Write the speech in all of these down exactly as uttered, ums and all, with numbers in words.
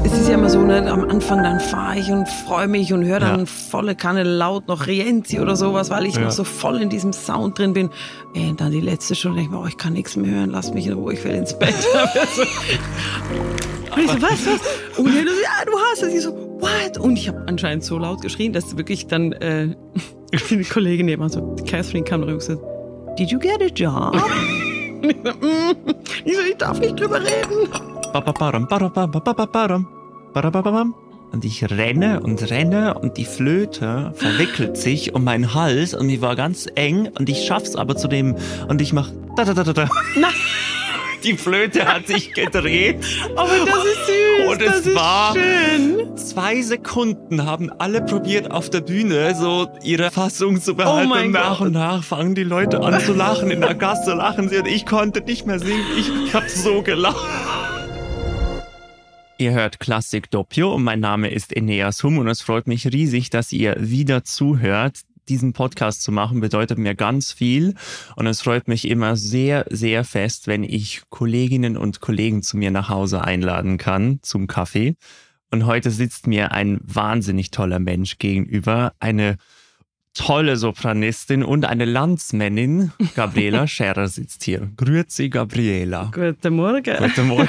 Es ist ja immer so, ne, am Anfang dann fahre ich und freue mich und höre dann ja. volle Kanne laut noch Rienzi oder sowas, weil ich ja. noch so voll in diesem Sound drin bin. Ey, und dann die letzte Stunde denke ich mir, oh, ich kann nichts mehr hören, lass mich in Ruhe, ich will ins Bett. Und ich so, was, was? Und er so, ja, du hast es. Ich so, what? Und ich habe anscheinend so laut geschrien, dass wirklich dann äh, die Kollegin nebenan so, Catherine kam rüber und gesagt, did you get a job? Und ich so, mm. ich so, ich darf nicht drüber reden. Und ich renne und renne und die Flöte verwickelt sich um meinen Hals und mir war ganz eng und ich schaff's aber zu dem und ich mach da da da da da. Na. Die Flöte hat sich gedreht. Aber das ist süß. Und es das ist war schön. Zwei Sekunden haben alle probiert auf der Bühne so ihre Fassung zu behalten. Oh mein und nach Gott. und nach fangen die Leute an zu lachen. In der Gasse lachen sie und ich konnte nicht mehr singen. Ich, ich hab so gelacht. Ihr hört Klassik Doppio und mein Name ist Eneas Hum und es freut mich riesig, dass ihr wieder zuhört. Diesen Podcast zu machen bedeutet mir ganz viel und es freut mich immer sehr, sehr fest, wenn ich Kolleginnen und Kollegen zu mir nach Hause einladen kann zum Kaffee. Und heute sitzt mir ein wahnsinnig toller Mensch gegenüber, eine tolle Sopranistin und eine Landsmännin. Gabriela Scherer sitzt hier. Grüezi, Gabriela. Guten Morgen. Guten Morgen.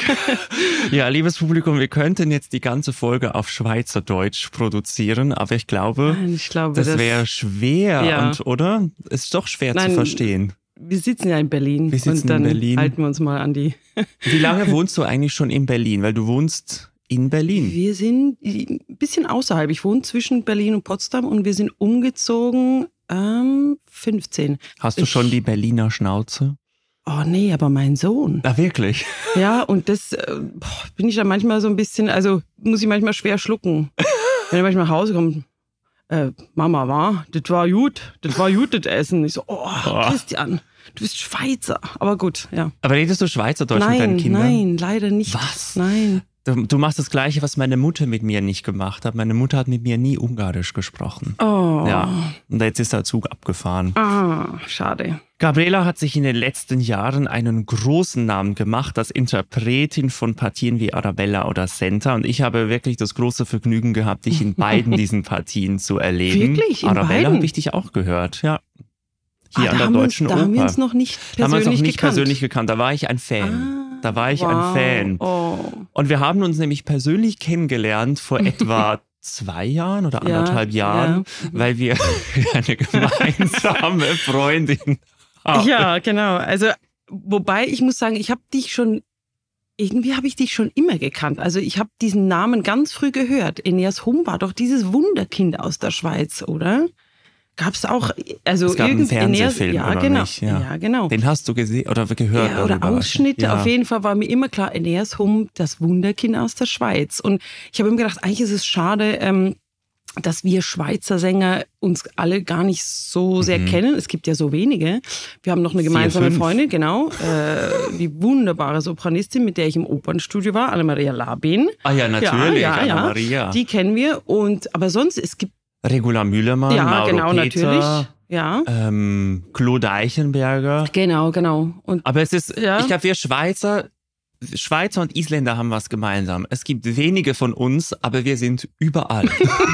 Ja, liebes Publikum, wir könnten jetzt die ganze Folge auf Schweizerdeutsch produzieren, aber ich glaube, Nein, ich glaube das das wäre schwer, ja. und oder? Ist doch schwer Nein, zu verstehen. Wir sitzen ja in Berlin. Wir sitzen und dann in Berlin. halten wir uns mal an die... Wie lange wohnst du eigentlich schon in Berlin? Weil du wohnst in Berlin. Wir sind ein bisschen außerhalb. Ich wohne zwischen Berlin und Potsdam und wir sind umgezogen ähm, fünfzehn. Hast du ich, schon die Berliner Schnauze? Oh nee, aber mein Sohn. Ah, wirklich? Ja, und das äh, boah, bin ich dann manchmal so ein bisschen, also muss ich manchmal schwer schlucken. Wenn er manchmal nach Hause kommt, äh, Mama, war, das war gut, das war gut, das Essen. Ich so, oh, Oh. Christian, du bist Schweizer. Aber gut, ja. Aber redest du Schweizerdeutsch mit Nein, deinen Kindern? nein, leider nicht. Was? Nein. Du, du machst das Gleiche, was meine Mutter mit mir nicht gemacht hat. Meine Mutter hat mit mir nie Ungarisch gesprochen. Oh. Ja, und jetzt ist der Zug abgefahren. Ah, schade. Gabriela hat sich in den letzten Jahren einen großen Namen gemacht als Interpretin von Partien wie Arabella oder Senta. Und ich habe wirklich das große Vergnügen gehabt, dich in beiden diesen Partien zu erleben. Wirklich? In Arabella beiden? habe ich dich auch gehört, ja. Hier ah, an der haben wir Deutschen uns, da Oper. haben wir uns noch nicht persönlich Da haben wir uns noch nicht gekannt. persönlich gekannt. Da war ich ein Fan. Ah, da war ich wow. ein Fan. Oh. Und wir haben uns nämlich persönlich kennengelernt vor etwa zwei Jahren oder Ja, anderthalb Jahren, ja. weil wir eine gemeinsame Freundin haben. Ja, genau. Also, wobei ich muss sagen, ich habe dich schon, irgendwie habe ich dich schon immer gekannt. Also ich habe diesen Namen ganz früh gehört. Eneas Hum war doch dieses Wunderkind aus der Schweiz, oder? Gab es auch, also Es gab einen irgend- Fernsehfilm, Eneas, ja, oder genau, nicht? Ja. ja, genau. Den hast du gesehen oder gehört? Ja, oder darüber? Ausschnitte. Ja. Auf jeden Fall war mir immer klar, Eneas Hum, das Wunderkind aus der Schweiz. Und ich habe immer gedacht, eigentlich ist es schade, ähm, dass wir Schweizer Sänger uns alle gar nicht so sehr Mhm. kennen. Es gibt ja so wenige. Wir haben noch eine Vier, gemeinsame fünf. Freundin, genau, äh, die wunderbare Sopranistin, mit der ich im Opernstudio war, Anna-Maria Labin. Ah ja, natürlich, ja, ja, ja. Anna-Maria. Die kennen wir. Und aber sonst, es gibt Regula Mühlemann, ja Mauro genau Peter, natürlich. Ja, ähm, Claude Eichenberger. genau, genau. Und Aber es ist, Ja. ich glaube, wir Schweizer, Schweizer und Isländer haben was gemeinsam. Es gibt wenige von uns, aber wir sind überall.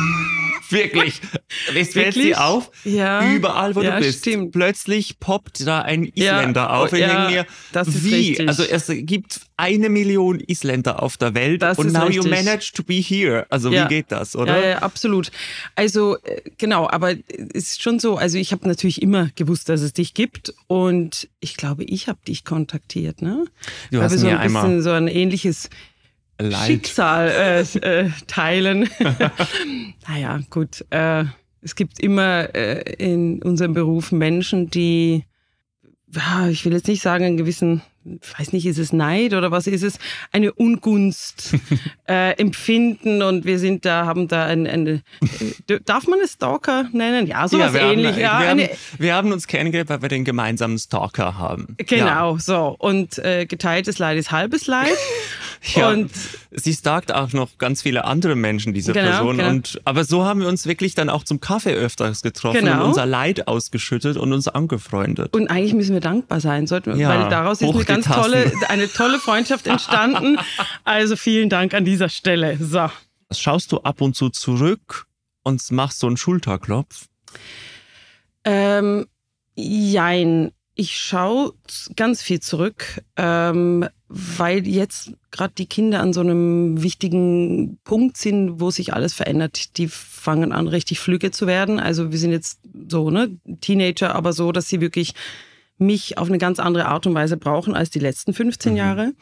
Wirklich. Es fällt Wirklich? dir auf, ja, überall, wo ja, du bist. Stimmt. Plötzlich poppt da ein Isländer Ja, auf. Ich ja, denke mir, das ist wie? richtig. Also es gibt eine Million Isländer auf der Welt Das und ist now richtig. you managed to be here. Also Ja. wie geht das, oder? Ja, ja, absolut. Also äh, genau, aber es ist schon so, also ich habe natürlich immer gewusst, dass es dich gibt und ich glaube, ich habe dich kontaktiert, ne? Du Weil hast wir so mir ein bisschen einmal so ein ähnliches Leid. Schicksal äh, äh, teilen. Naja, gut. Äh, es gibt immer äh, in unserem Beruf Menschen, die, ja, ich will jetzt nicht sagen, einen gewissen, ich weiß nicht, ist es Neid oder was ist es, eine Ungunst äh, empfinden und wir sind da, haben da ein, eine, äh, darf man es Stalker nennen? Ja, sowas wir ähnlich. Haben, ja, wir, eine, haben, wir haben uns kennengelernt, weil wir den gemeinsamen Stalker haben. Genau, so. Und äh, geteiltes Leid ist halbes Leid. Ja, und sie stalkt auch noch ganz viele andere Menschen, diese genau, Person. Genau. Und, aber so haben wir uns wirklich dann auch zum Kaffee öfters getroffen Genau. und unser Leid ausgeschüttet und uns angefreundet. Und eigentlich müssen wir dankbar sein, sollten wir, Ja, weil daraus ist eine ganz tolle, eine tolle Freundschaft entstanden. Also vielen Dank an dieser Stelle. So. Schaust du ab und zu zurück und machst so einen Schulterklopf? Ähm, jein. Ich schaue ganz viel zurück, ähm, weil jetzt gerade die Kinder an so einem wichtigen Punkt sind, wo sich alles verändert. Die fangen an, richtig flügge zu werden. Also wir sind jetzt so, ne, Teenager, aber so, dass sie wirklich mich auf eine ganz andere Art und Weise brauchen als die letzten fünfzehn mhm. Jahre.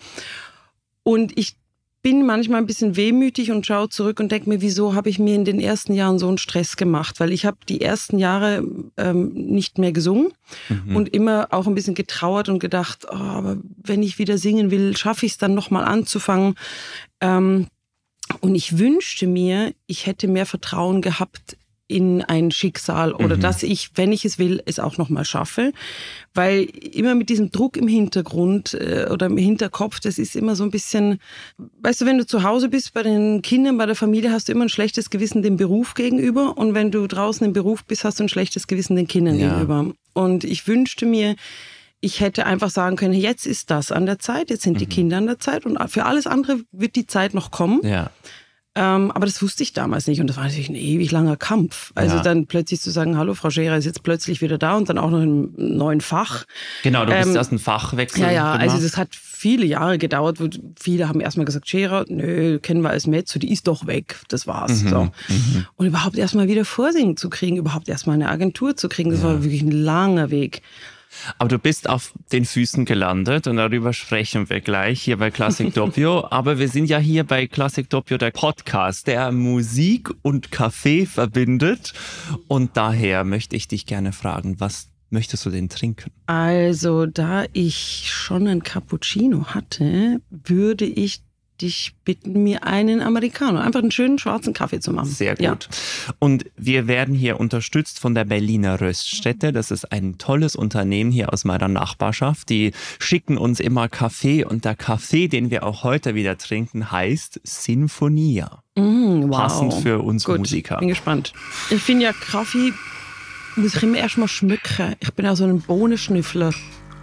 Und ich bin manchmal ein bisschen wehmütig und schaue zurück und denke mir, wieso habe ich mir in den ersten Jahren so einen Stress gemacht? Weil ich habe die ersten Jahre ähm, nicht mehr gesungen mhm. und immer auch ein bisschen getrauert und gedacht, oh, aber wenn ich wieder singen will, schaffe ich es dann nochmal anzufangen. Ähm, und ich wünschte mir, ich hätte mehr Vertrauen gehabt in ein Schicksal oder mhm. dass ich, wenn ich es will, es auch nochmal schaffe. Weil immer mit diesem Druck im Hintergrund äh, oder im Hinterkopf, das ist immer so ein bisschen, weißt du, wenn du zu Hause bist bei den Kindern, bei der Familie, hast du immer ein schlechtes Gewissen dem Beruf gegenüber und wenn du draußen im Beruf bist, hast du ein schlechtes Gewissen den Kindern ja. gegenüber. Und ich wünschte mir, ich hätte einfach sagen können, jetzt ist das an der Zeit, jetzt sind mhm. die Kinder an der Zeit und für alles andere wird die Zeit noch kommen. Ja. Ähm, aber das wusste ich damals nicht und das war natürlich ein ewig langer Kampf. Also ja. dann plötzlich zu sagen, hallo, Frau Scherer ist jetzt plötzlich wieder da und dann auch noch in einem neuen Fach. Genau, du bist ähm, erst ein Fachwechsel Ja, ja, gemacht. also das hat viele Jahre gedauert. Wo viele haben erstmal gesagt, Scherer, nö, kennen wir als Metzo, die ist doch weg, das war's. Mhm, so. mhm. Und überhaupt erstmal wieder vorsingen zu kriegen, überhaupt erstmal eine Agentur zu kriegen, das ja. war wirklich ein langer Weg. Aber du bist auf den Füßen gelandet und darüber sprechen wir gleich hier bei Classic Doppio. Aber wir sind ja hier bei Classic Doppio, der Podcast, der Musik und Kaffee verbindet. Und daher möchte ich dich gerne fragen, was möchtest du denn trinken? Also, da ich schon einen Cappuccino hatte, würde ich dich bitten, mir einen Americano, einfach einen schönen schwarzen Kaffee zu machen. Sehr gut. Ja. Und wir werden hier unterstützt von der Berliner Röststätte. Das ist ein tolles Unternehmen hier aus meiner Nachbarschaft. Die schicken uns immer Kaffee und der Kaffee, den wir auch heute wieder trinken, heißt Sinfonia. Mm, wow. Passend für uns gut, Musiker. Bin gespannt. Ich finde ja, Kaffee muss ich immer erstmal schmücken. Ich bin ja so ein Bohnenschnüffler.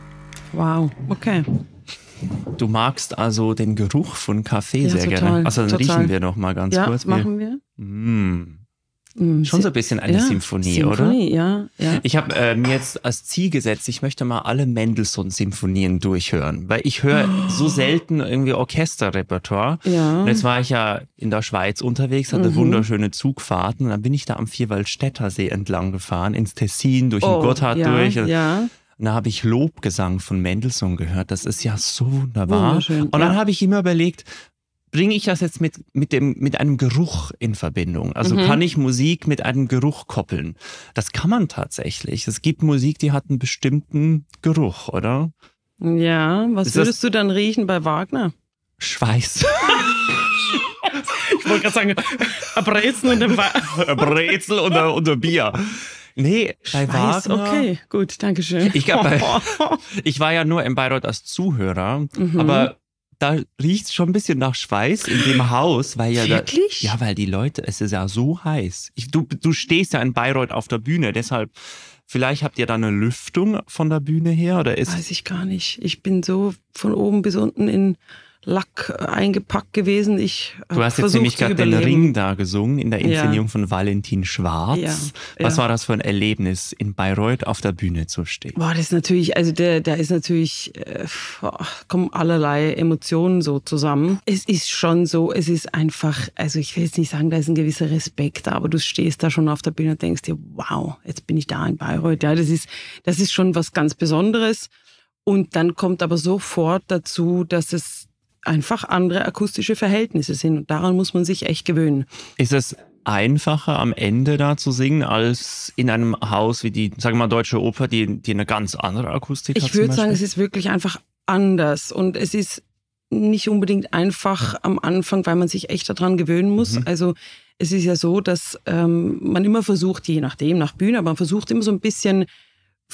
Wow, okay. Du magst also den Geruch von Kaffee ja, sehr total, gerne. Also dann total. riechen wir noch mal ganz ja, kurz. Ja, machen wir. Mm. Mm, Schon so ein bisschen eine ja, Symphonie, Symphonie, oder? ja. ja. Ich habe äh, mir jetzt als Ziel gesetzt, ich möchte mal alle Mendelssohn-Symphonien durchhören, weil ich höre oh. so selten irgendwie Orchesterrepertoire. Ja. Und jetzt war ich ja in der Schweiz unterwegs, hatte mhm. wunderschöne Zugfahrten und dann bin ich da am Vierwaldstätter See entlang gefahren, ins Tessin, durch den oh, Gotthard ja, durch. Ja. Und da habe ich Lobgesang von Mendelssohn gehört. Das ist ja so wunderbar. Wunderschön, und dann ja. habe ich immer überlegt, bringe ich das jetzt mit, mit, dem, mit einem Geruch in Verbindung? Also mhm. kann ich Musik mit einem Geruch koppeln? Das kann man tatsächlich. Es gibt Musik, die hat einen bestimmten Geruch, oder? Ja, was ist würdest du dann riechen bei Wagner? Schweiß. Ich wollte gerade sagen, ein Brezel und ein, Wa- ein Brezel und ein, und ein Bier. Nee, bei Weiß, Wagner. Okay, gut, danke schön. Ich, glaub, bei, ich war ja nur in Bayreuth als Zuhörer, mhm. aber da riecht es schon ein bisschen nach Schweiß in dem Haus, weil ja Wirklich? Da, ja, weil die Leute, es ist ja so heiß. Ich, du, du stehst ja in Bayreuth auf der Bühne, deshalb vielleicht habt ihr da eine Lüftung von der Bühne her oder ist? Weiß ich gar nicht. Ich bin so von oben bis unten in Lack eingepackt gewesen. Ich du hast jetzt nämlich gerade den Ring da gesungen in der Inszenierung ja. von Valentin Schwarz. Ja, Was ja. war das für ein Erlebnis, in Bayreuth auf der Bühne zu stehen? Boah, das ist natürlich, also der, da ist natürlich, äh, kommen allerlei Emotionen so zusammen. Es ist schon so, es ist einfach, also ich will jetzt nicht sagen, da ist ein gewisser Respekt da, aber du stehst da schon auf der Bühne und denkst dir, wow, jetzt bin ich da in Bayreuth. Ja, das ist, das ist schon was ganz Besonderes. Und dann kommt aber sofort dazu, dass es einfach andere akustische Verhältnisse sind. Und daran muss man sich echt gewöhnen. Ist es einfacher am Ende da zu singen, als in einem Haus wie die, sagen wir mal, Deutsche Oper, die, die eine ganz andere Akustik hat? Ich würde sagen, es ist wirklich einfach anders. Und es ist nicht unbedingt einfach am Anfang, weil man sich echt daran gewöhnen muss. Mhm. Also es ist ja so, dass ähm, man immer versucht, je nachdem, nach Bühne, aber man versucht immer so ein bisschen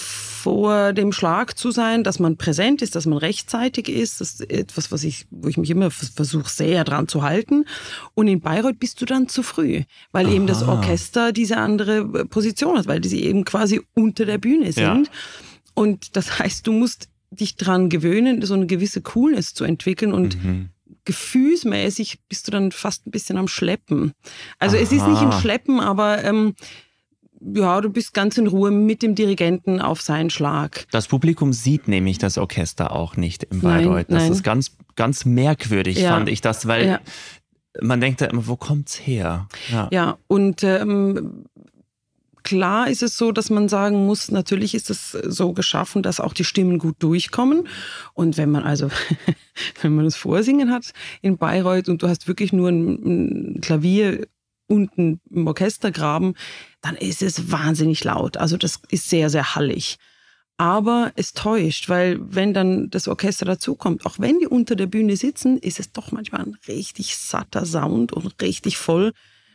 vor dem Schlag zu sein, dass man präsent ist, dass man rechtzeitig ist. Das ist etwas, was ich, wo ich mich immer versuche, sehr dran zu halten. Und in Bayreuth bist du dann zu früh, weil Aha. eben das Orchester diese andere Position hat, weil sie eben quasi unter der Bühne sind. Ja. Und das heißt, du musst dich dran gewöhnen, so eine gewisse Coolness zu entwickeln und mhm. gefühlsmäßig bist du dann fast ein bisschen am Schleppen. Also Aha. es ist nicht ein Schleppen, aber ähm, ja, du bist ganz in Ruhe mit dem Dirigenten auf seinen Schlag. Das Publikum sieht nämlich das Orchester auch nicht in Bayreuth. Nein, das nein. ist ganz, ganz merkwürdig, ja. fand ich das, weil ja. man denkt da immer, wo kommt's her? Ja, ja und ähm, klar ist es so, dass man sagen muss, natürlich ist es so geschaffen, dass auch die Stimmen gut durchkommen. Und wenn man also, wenn man das Vorsingen hat in Bayreuth und du hast wirklich nur ein, ein Klavier unten im Orchestergraben, dann ist es wahnsinnig laut. Also das ist sehr, sehr hallig. Aber es täuscht, weil wenn dann das Orchester dazukommt, auch wenn die unter der Bühne sitzen, ist es doch manchmal ein richtig satter Sound und richtig voll.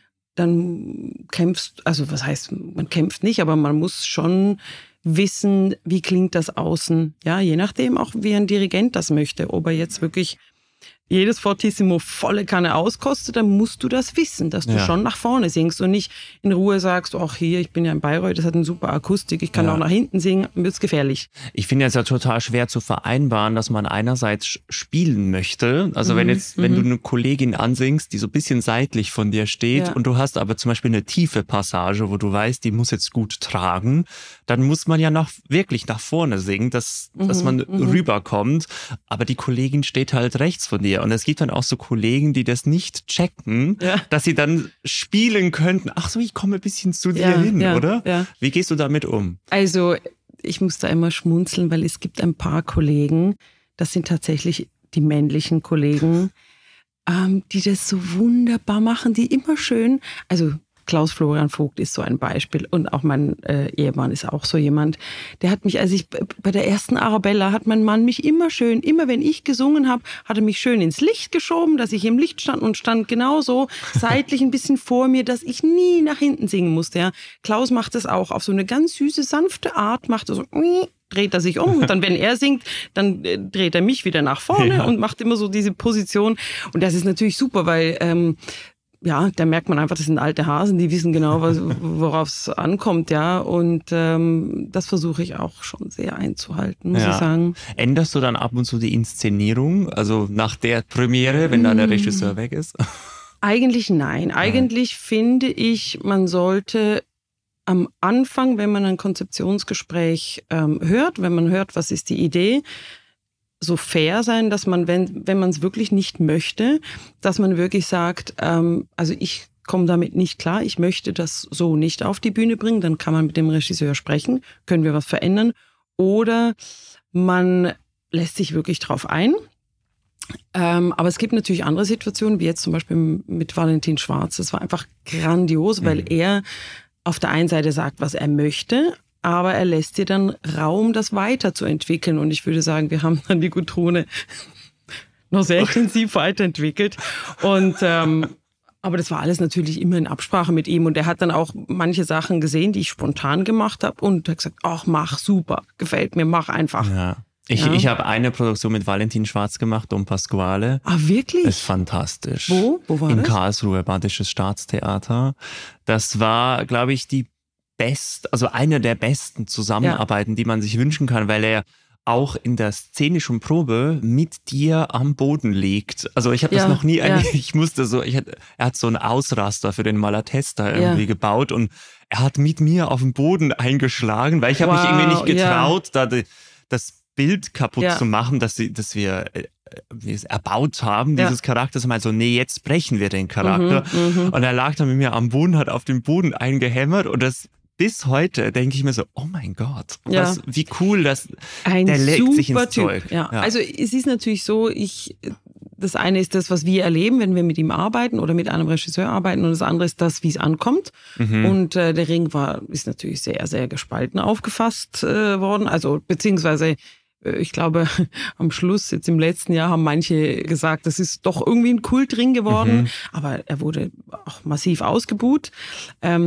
Dann kämpfst, also was heißt, man kämpft nicht, aber man muss schon wissen, wie klingt das außen. Ja, je nachdem auch, wie ein Dirigent das möchte. Ob er jetzt wirklich jedes Fortissimo volle Kanne auskostet, dann musst du das wissen, dass du ja. schon nach vorne singst und nicht in Ruhe sagst, ach hier, ich bin ja in Bayreuth, das hat eine super Akustik, ich kann ja. auch nach hinten singen, dann wird's gefährlich. Ich finde es ja total schwer zu vereinbaren, dass man einerseits spielen möchte, also mhm. wenn jetzt, wenn mhm. du eine Kollegin ansingst, die so ein bisschen seitlich von dir steht ja. und du hast aber zum Beispiel eine tiefe Passage, wo du weißt, die muss jetzt gut tragen, dann muss man ja noch wirklich nach vorne singen, dass, mhm. dass man mhm. rüberkommt, aber die Kollegin steht halt rechts von dir. Und es gibt dann auch so Kollegen, die das nicht checken, ja. dass sie dann spielen könnten. Ach so, ich komme ein bisschen zu dir ja, hin, ja, oder? Ja. Wie gehst du damit um? Also ich muss da immer schmunzeln, weil es gibt ein paar Kollegen, das sind tatsächlich die männlichen Kollegen, ähm, die das so wunderbar machen, die immer schön, also Klaus Florian Vogt ist so ein Beispiel und auch mein äh, Ehemann ist auch so jemand, der hat mich, als ich bei der ersten Arabella, hat mein Mann mich immer schön, immer wenn ich gesungen habe, hat er mich schön ins Licht geschoben, dass ich im Licht stand und stand genauso seitlich ein bisschen vor mir, dass ich nie nach hinten singen musste. Ja. Klaus macht das auch auf so eine ganz süße, sanfte Art, macht er so, dreht er sich um und dann, wenn er singt, dann äh, dreht er mich wieder nach vorne ja. und macht immer so diese Position und das ist natürlich super, weil ähm, ja, da merkt man einfach, das sind alte Hasen, die wissen genau, worauf es ankommt, ja. Und ähm, das versuche ich auch schon sehr einzuhalten, muss ja. ich sagen. Änderst du dann ab und zu die Inszenierung, also nach der Premiere, wenn dann der Regisseur weg ist? Eigentlich nein. Eigentlich ja. finde ich, man sollte am Anfang, wenn man ein Konzeptionsgespräch ähm, hört, wenn man hört, was ist die Idee, so fair sein, dass man, wenn wenn man es wirklich nicht möchte, dass man wirklich sagt, ähm, also ich komme damit nicht klar, ich möchte das so nicht auf die Bühne bringen, dann kann man mit dem Regisseur sprechen, können wir was verändern. Oder man lässt sich wirklich drauf ein. Ähm, aber es gibt natürlich andere Situationen, wie jetzt zum Beispiel mit Valentin Schwarz. Das war einfach grandios, weil mhm. er auf der einen Seite sagt, was er möchte, aber er lässt dir dann Raum, das weiterzuentwickeln. Und ich würde sagen, wir haben dann die Gutrone noch sehr intensiv weiterentwickelt. Und ähm, aber das war alles natürlich immer in Absprache mit ihm. Und er hat dann auch manche Sachen gesehen, die ich spontan gemacht habe. Und hat gesagt, ach, mach, super, gefällt mir, mach einfach. Ja. Ich, ja. ich habe eine Produktion mit Valentin Schwarz gemacht, Don Pasquale. Ah, wirklich? Das ist fantastisch. Wo? Wo war In das? In Karlsruhe, Badisches Staatstheater. Das war, glaube ich, die best, also eine der besten Zusammenarbeiten, ja. die man sich wünschen kann, weil er auch in der szenischen Probe mit dir am Boden liegt. Also ich habe ja, das noch nie, ja. ich musste so, ich hatte, er hat so einen Ausraster für den Malatesta irgendwie ja. gebaut und er hat mit mir auf den Boden eingeschlagen, weil ich habe wow, mich irgendwie nicht getraut, ja. da die, das Bild kaputt ja. zu machen, dass, sie, dass wir, äh, wir es erbaut haben, dieses ja. Charakters. Und so, nee, jetzt brechen wir den Charakter. Mhm, und er lag dann mit mir am Boden, hat auf den Boden eingehämmert und das bis heute denke ich mir so, oh mein Gott, ja. was, wie cool, das, Ein der legt sich ins Typ. Zeug. Ja. Ja. Also es ist natürlich so, ich, das eine ist das, was wir erleben, wenn wir mit ihm arbeiten oder mit einem Regisseur arbeiten und das andere ist das, wie es ankommt. Mhm. Und äh, der Ring war, ist natürlich sehr, sehr gespalten aufgefasst äh, worden, also beziehungsweise ich glaube, am Schluss, jetzt im letzten Jahr, haben manche gesagt, das ist doch irgendwie ein Kultring geworden. Mhm. Aber er wurde auch massiv ausgebuht. Ähm,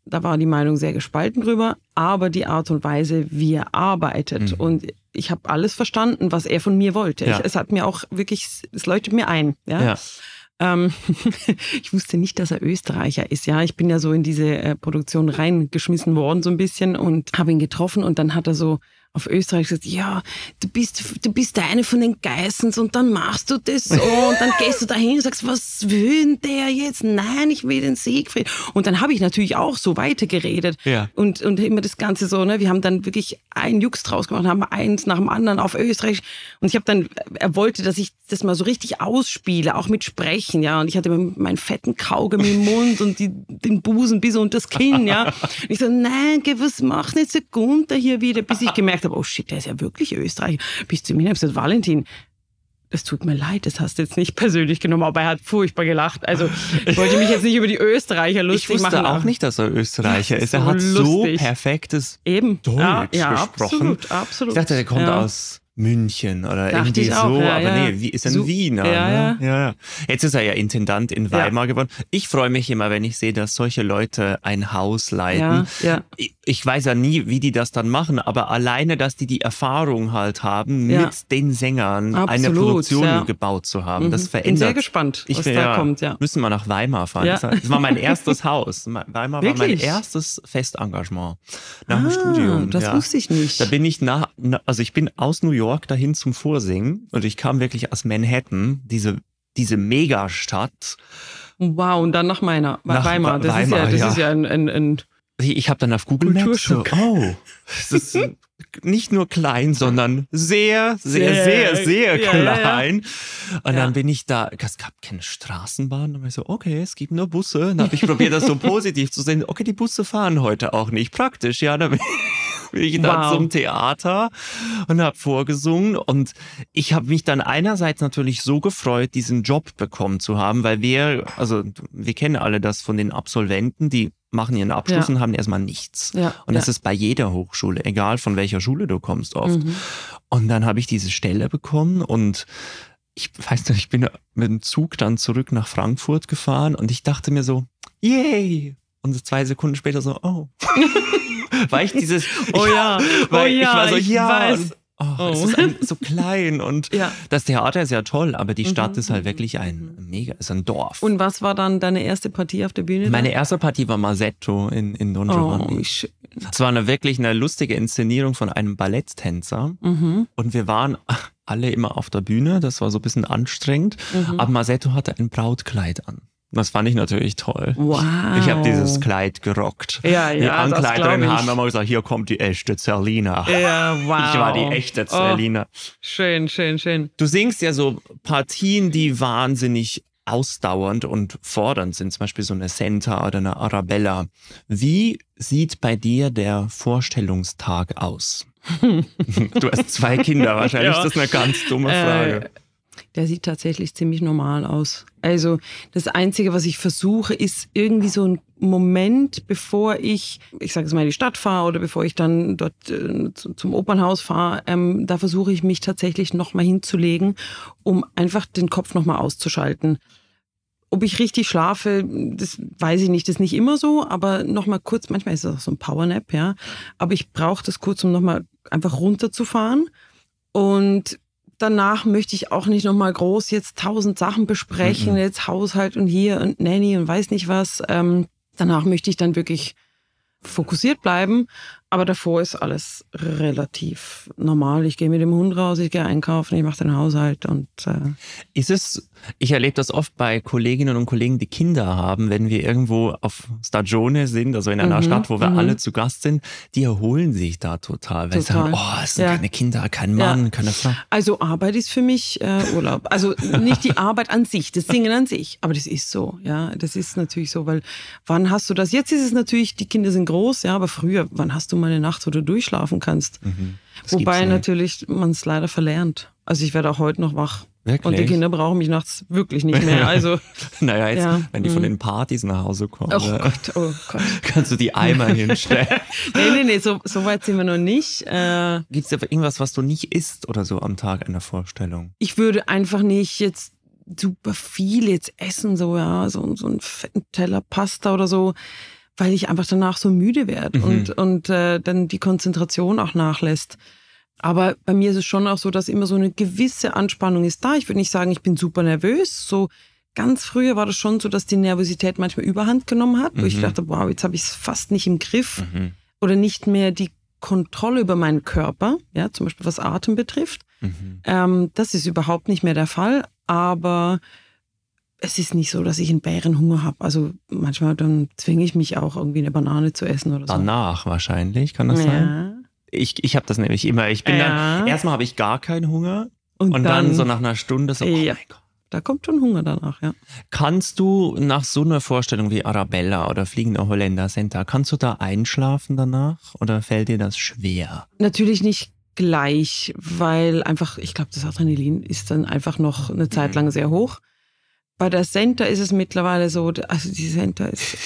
da war die Meinung sehr gespalten drüber, aber die Art und Weise, wie er arbeitet mhm. und ich habe alles verstanden, was er von mir wollte. Ja. Ich, es hat mir auch wirklich, es leuchtet mir ein. Ja. ja. Ähm, ich wusste nicht, dass er Österreicher ist. Ja, ich bin ja so in diese äh, Produktion reingeschmissen worden so ein bisschen und habe ihn getroffen und dann hat er so auf Österreich gesagt, ja, du bist, du bist eine von den Geissens und dann machst du das so und dann gehst du dahin und sagst, was will denn der jetzt? Nein, ich will den Siegfried. Und dann habe ich natürlich auch so weitergeredet ja. und, und immer das Ganze so, ne, wir haben dann wirklich einen Jux draus gemacht, haben eins nach dem anderen auf Österreich und ich habe dann, er wollte, dass ich das mal so richtig ausspiele, auch mit Sprechen, ja, und ich hatte meinen fetten Kaugummi im Mund und die, den Busen bis unter das Kinn, ja. Und ich so, nein, was macht jetzt der Gunther hier wieder, bis ich gemerkt habe, oh shit, der ist ja wirklich Österreicher. Bis zu mir habe ich gesagt, Valentin, das tut mir leid, das hast du jetzt nicht persönlich genommen, aber er hat furchtbar gelacht. Also ich wollte mich jetzt nicht über die Österreicher lustig machen. Ich wusste machen. auch nicht, dass er Österreicher ist. Er so hat lustig. so perfektes Eben. Deutsch ja, ja, gesprochen. Absolut, absolut. Ich dachte, der kommt ja. aus München oder Dachte irgendwie ich auch, so, ja, aber ja. nee, wie ist ein so, Wiener. Ja, ne? ja. Ja, ja. Jetzt ist er ja Intendant in Weimar ja. geworden. Ich freue mich immer, wenn ich sehe, dass solche Leute ein Haus leiten. Ja, ja. Ich, ich weiß ja nie, wie die das dann machen, aber alleine, dass die die Erfahrung halt haben, ja. mit den Sängern Absolut, eine Produktion ja. gebaut zu haben. Mhm. Das verändert. Bin sehr gespannt, ich was will, da ja, kommt. Ja. Müssen wir nach Weimar fahren. Ja. Das war mein erstes Haus. Weimar Wirklich? war mein erstes Festengagement nach ah, dem Studium. Das ja. wusste ich nicht. Da bin ich nach, also ich bin aus New York dahin zum Vorsingen und ich kam wirklich aus Manhattan, diese, diese Megastadt. Wow, und dann nach meiner, nach Weimar. Das, Weimar, ist ja, das ja. ist ja ein, ein, ein Ich habe dann auf Google Maps so, oh, das ist nicht nur klein, sondern sehr, sehr, sehr, sehr, sehr ja, klein. Ja, ja. Und dann ja. bin ich da, es gab keine Straßenbahn. Und ich so, okay, es gibt nur Busse. Dann habe ich probiert, das so positiv zu sehen. Okay, die Busse fahren heute auch nicht. Praktisch, ja. Dann bin ich dann wow. zum Theater und habe vorgesungen. Und ich habe mich dann einerseits natürlich so gefreut, diesen Job bekommen zu haben, weil wir, also wir kennen alle das von den Absolventen, die machen ihren Abschluss ja. und haben erstmal nichts. Ja, und das ja. ist bei jeder Hochschule, egal von welcher Schule du kommst oft. Mhm. Und dann habe ich diese Stelle bekommen und ich weiß nicht, ich bin mit dem Zug dann zurück nach Frankfurt gefahren und ich dachte mir so, yay! Und zwei Sekunden später so, oh. Weil ich dieses, oh ja, weil oh ja, ich war so, ich ja. weiß. Und, oh, Oh. es ist ein, so klein und ja. das Theater ist ja toll, aber die Stadt Mhm. ist halt wirklich ein mega, ist ein Dorf. Und was war dann deine erste Partie auf der Bühne? Meine da? erste Partie war Masetto in, in Don Oh, Giovanni. wie schön. Es war eine wirklich eine lustige Inszenierung von einem Balletttänzer Mhm. und wir waren alle immer auf der Bühne, das war so ein bisschen anstrengend, Mhm. aber Masetto hatte ein Brautkleid an. Das fand ich natürlich toll. Wow. Ich, ich habe dieses Kleid gerockt. Ja, Die ja, das Ankleiderin glaub ich. haben immer gesagt, hier kommt die echte Zerlina. Ja, wow. Ich war die echte Zerlina. Oh, schön, schön, schön. Du singst ja so Partien, die wahnsinnig ausdauernd und fordernd sind, zum Beispiel so eine Senta oder eine Arabella. Wie sieht bei dir der Vorstellungstag aus? Du hast zwei Kinder, wahrscheinlich Ja. ist das eine ganz dumme Frage. Äh, der sieht tatsächlich ziemlich normal aus. Also das Einzige, was ich versuche, ist irgendwie so ein Moment, bevor ich, ich sage jetzt mal, in die Stadt fahre oder bevor ich dann dort äh, zu, zum Opernhaus fahre, ähm, da versuche ich mich tatsächlich nochmal hinzulegen, um einfach den Kopf nochmal auszuschalten. Ob ich richtig schlafe, das weiß ich nicht, das ist nicht immer so, aber nochmal kurz, manchmal ist es auch so ein Powernap, ja, aber ich brauche das kurz, um nochmal einfach runterzufahren und danach möchte ich auch nicht nochmal groß jetzt tausend Sachen besprechen, mhm. jetzt Haushalt und hier und Nanny und weiß nicht was. Ähm, danach möchte ich dann wirklich fokussiert bleiben, aber davor ist alles relativ normal. Ich gehe mit dem Hund raus, ich gehe einkaufen, ich mache den Haushalt und äh ist es, ich erlebe das oft bei Kolleginnen und Kollegen, die Kinder haben, wenn wir irgendwo auf Stagione sind, also in einer mhm, Stadt, wo wir mhm. alle zu Gast sind, die erholen sich da total, weil Total. sie sagen, oh, es sind Ja. keine Kinder, kein Mann, Ja. keine Frau. Also Arbeit ist für mich äh, Urlaub. Also nicht die Arbeit an sich, das Singen an sich, aber das ist so, ja, das ist natürlich so, weil wann hast du das? Jetzt ist es natürlich, die Kinder sind groß, ja, aber früher, wann hast du mal eine Nacht, wo du durchschlafen kannst? Mhm. Das Wobei gibt's nicht. natürlich man es leider verlernt. Also ich werde auch heute noch wach. Wirklich? Und die Kinder brauchen mich nachts wirklich nicht mehr. Also Naja, jetzt, Ja, wenn die von mhm. den Partys nach Hause kommen, oh äh, Gott, oh Gott. kannst du die Eimer hinstellen. Nee, nee, nee, so, so weit sind wir noch nicht. Äh, Gibt es da irgendwas, was du nicht isst oder so am Tag einer Vorstellung? ich würde einfach nicht jetzt super viel jetzt essen, so ja, so, so einen fetten Teller Pasta oder so. weil ich einfach danach so müde werde mhm. und, und äh, dann die Konzentration auch nachlässt. Aber bei mir ist es schon auch so, dass immer so eine gewisse Anspannung ist da. Ich würde nicht sagen, ich bin super nervös. So ganz früher war das schon so, dass die Nervosität manchmal Überhand genommen hat, wo mhm. ich dachte, wow, jetzt habe ich es fast nicht im Griff mhm. oder nicht mehr die Kontrolle über meinen Körper, ja, zum Beispiel was Atem betrifft. Mhm. Ähm, das ist überhaupt nicht mehr der Fall, aber es ist nicht so, dass ich einen Bärenhunger habe. Also manchmal dann zwinge ich mich auch irgendwie eine Banane zu essen oder so. Danach wahrscheinlich, kann das ja. sein? Ich, ich habe das nämlich immer. Ich bin ja. dann, erstmal habe ich gar keinen Hunger und, und dann, dann so nach einer Stunde so, oh ja. mein Gott. Da kommt schon Hunger danach, ja. Kannst du nach so einer Vorstellung wie Arabella oder Fliegender Holländer Center, kannst du da einschlafen danach oder fällt dir das schwer? Natürlich nicht gleich, weil einfach, ich glaube, das Adrenalin ist dann einfach noch eine Zeit lang sehr hoch. Bei der Center ist es mittlerweile so, also die Center ist...